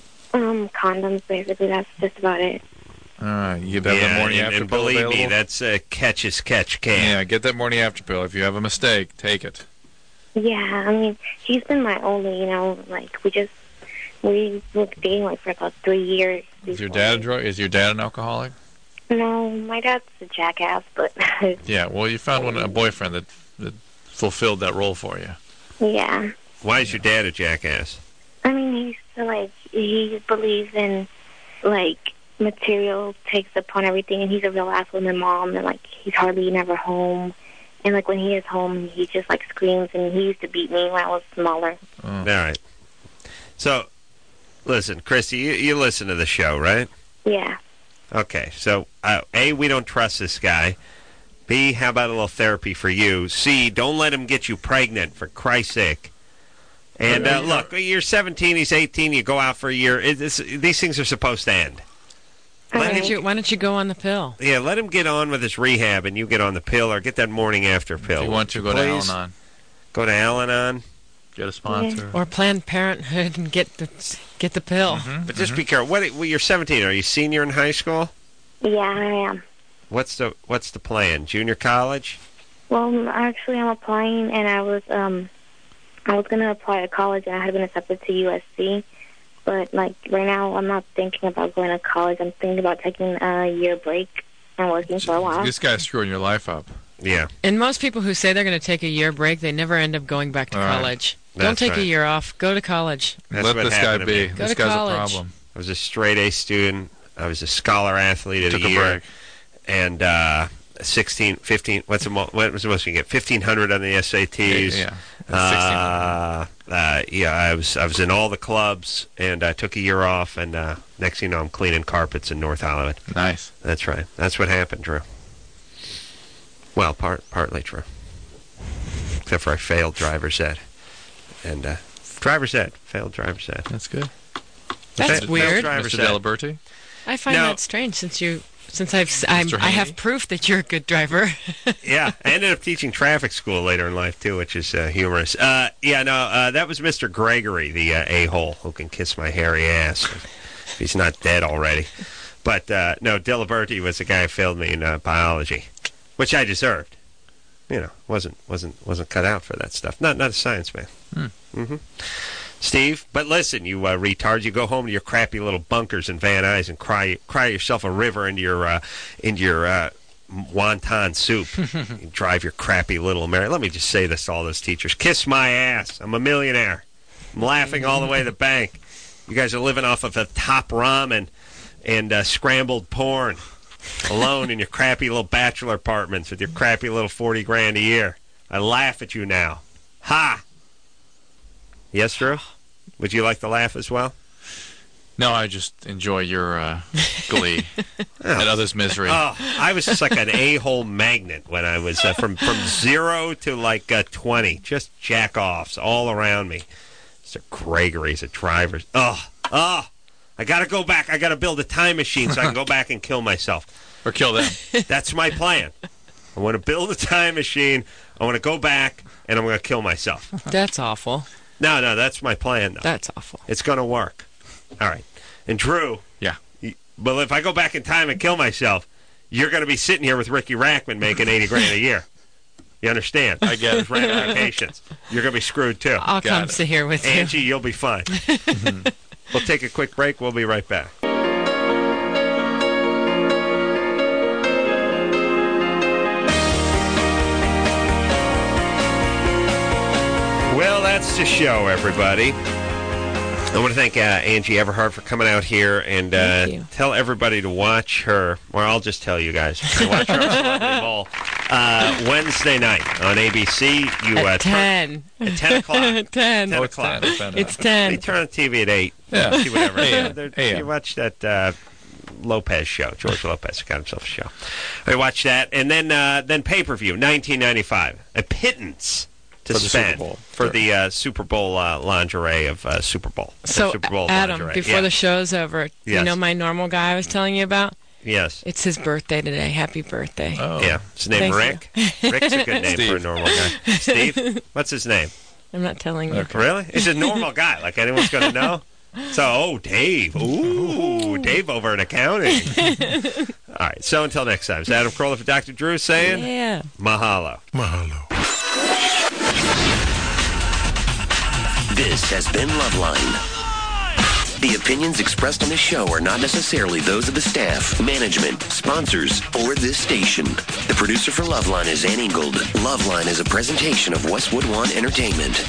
um, condoms, basically. That's just about it. All right, you get that Yeah, morning and, after and pill believe available? me, that's uh, catch as catch can. Yeah, get that morning after pill. If you have a mistake, take it. Yeah, I mean, he's been my only, you know, like we just we were dating like for about three years. Is your dad a drug? Is your dad an alcoholic? No, my dad's a jackass, but Yeah. Well, you found one a boyfriend that that fulfilled that role for you. yeah. Why is your dad a jackass? I mean, he's so, like he believes in like material takes upon everything, and he's a real asshole. My mom, and like he's hardly never home, and like when he is home, he just like screams. And he used to beat me when I was smaller. Oh. All right. So, listen, Christy, you, you listen to the show, right? Yeah. Okay. So, uh, A, we don't trust this guy. B, how about a little therapy for you? C, don't let him get you pregnant, for Christ's sake. And uh, look, you're seventeen, he's eighteen, you go out for a year. It, this, these things are supposed to end. Why don't you Why don't you go on the pill? Yeah, let him get on with his rehab, and you get on the pill, or get that morning after pill. If you want to, go Please. to Al-Anon. Go to Al-Anon. Get a sponsor. Or Planned Parenthood and get the get the pill. But just be careful. What? Well, you're seventeen. Are you senior in high school? Yeah, I am. What's the What's the plan? Junior college? Well, actually, I'm applying, and I was um, I was gonna apply to college, and I had been accepted to U S C. But like right now, I'm not thinking about going to college. I'm thinking about taking a year break and working for a while. This guy's screwing your life up. Yeah. And most people who say they're going to take a year break, they never end up going back to All right. college. Don't That's take a right. year off. Go to college. That's Let what this guy happened to be. me. Go This to guy's college. a problem. I was a straight A student. I was a scholar athlete of Took the a year. break. And uh, sixteen, fifteen. What's the mo- what was the most you get? Fifteen hundred on the S A Ts. Yeah. Uh, uh, yeah, I was I was in all the clubs, and I took a year off, and uh, next thing you know, I'm cleaning carpets in North Hollywood. Nice. That's right. That's what happened, Drew. Well, part partly true. Except for I failed driver's ed. And uh, driver's ed. Failed driver's ed. That's good. That's Fa- weird. Mister Delaberti? I find No. that strange since you, since I've, s- I'm, Mister I have Haney? proof that you're a good driver. Yeah, I ended up teaching traffic school later in life, too, which is uh, humorous. Uh, yeah, no, uh, that was Mister Gregory, the uh, a-hole who can kiss my hairy ass if he's not dead already. But, uh, no, Delaberti was the guy who failed me in uh, biology, which I deserved. You know, wasn't wasn't wasn't cut out for that stuff. Not not a science man. Hmm. Mm-hmm. Steve, but listen, you uh, retards, you go home to your crappy little bunkers in Van Nuys and cry cry yourself a river into your uh, into your uh, wonton soup. You drive your crappy little America. Let me just say this to all those teachers: kiss my ass. I'm a millionaire. I'm laughing all the way to the bank. You guys are living off of a top ramen and uh, scrambled porn. Alone in your crappy little bachelor apartments with your crappy little forty grand a year. I laugh at you now. Ha! Yes, Drew? Would you like to laugh as well? No, I just enjoy your uh, glee at others' misery. Oh, I was just like an a-hole magnet when I was uh, from, from zero to like uh, twenty. Just jack-offs all around me. Mister Gregory's a driver. Oh, oh. I got to go back. I got to build a time machine so I can go back and kill myself. Or kill them. That's my plan. I want to build a time machine. I want to go back, and I'm going to kill myself. That's awful. No, no, that's my plan, though. That's awful. It's going to work. All right. And Drew. Yeah. You, but if I go back in time and kill myself, you're going to be sitting here with Ricky Rackman making eighty grand a year. You understand? I get it. There's ramifications. You're going to be screwed, too. I'll Got come it. sit here with you. Angie, you'll be fine. We'll take a quick break. We'll be right back. Well, that's the show, everybody. I want to thank uh, Angie Everhart for coming out here and uh, tell everybody to watch her. Well, I'll just tell you guys. Watch her on Celebrity Bowl uh, Wednesday night on A B C. You uh, At ten. Turn, at ten o'clock. ten. ten Oh, it's o'clock. ten. It's ten. It's ten. They turn on T V at eight. Yeah. See whatever. A M. They're- A M. You watch that uh, Lopez show. George Lopez got himself a show. I watch that, and then uh, then pay per view, nineteen ninety five, a pittance to For the spend Super Bowl. for Sure. the uh, Super Bowl uh, lingerie of uh, Super Bowl. So, Super Bowl Adam, lingerie. before Yeah. the show's over, you Yes. know my normal guy I was telling you about? Yes. It's his birthday today. Happy birthday. Oh. Yeah. His name Thank Rick. you. Rick's a good name Steve. for a normal guy. Steve? What's his name? I'm not telling you. Really? He's a normal guy. Like anyone's going to know? So, oh, Dave. Ooh, Dave over in accounting. All right. So until next time, it's Adam Carolla for Doctor Drew saying Yeah. mahalo. Mahalo. This has been Loveline. The opinions expressed on this show are not necessarily those of the staff, management, sponsors, or this station. The producer for Loveline is Ann Ingold. Loveline is a presentation of Westwood One Entertainment.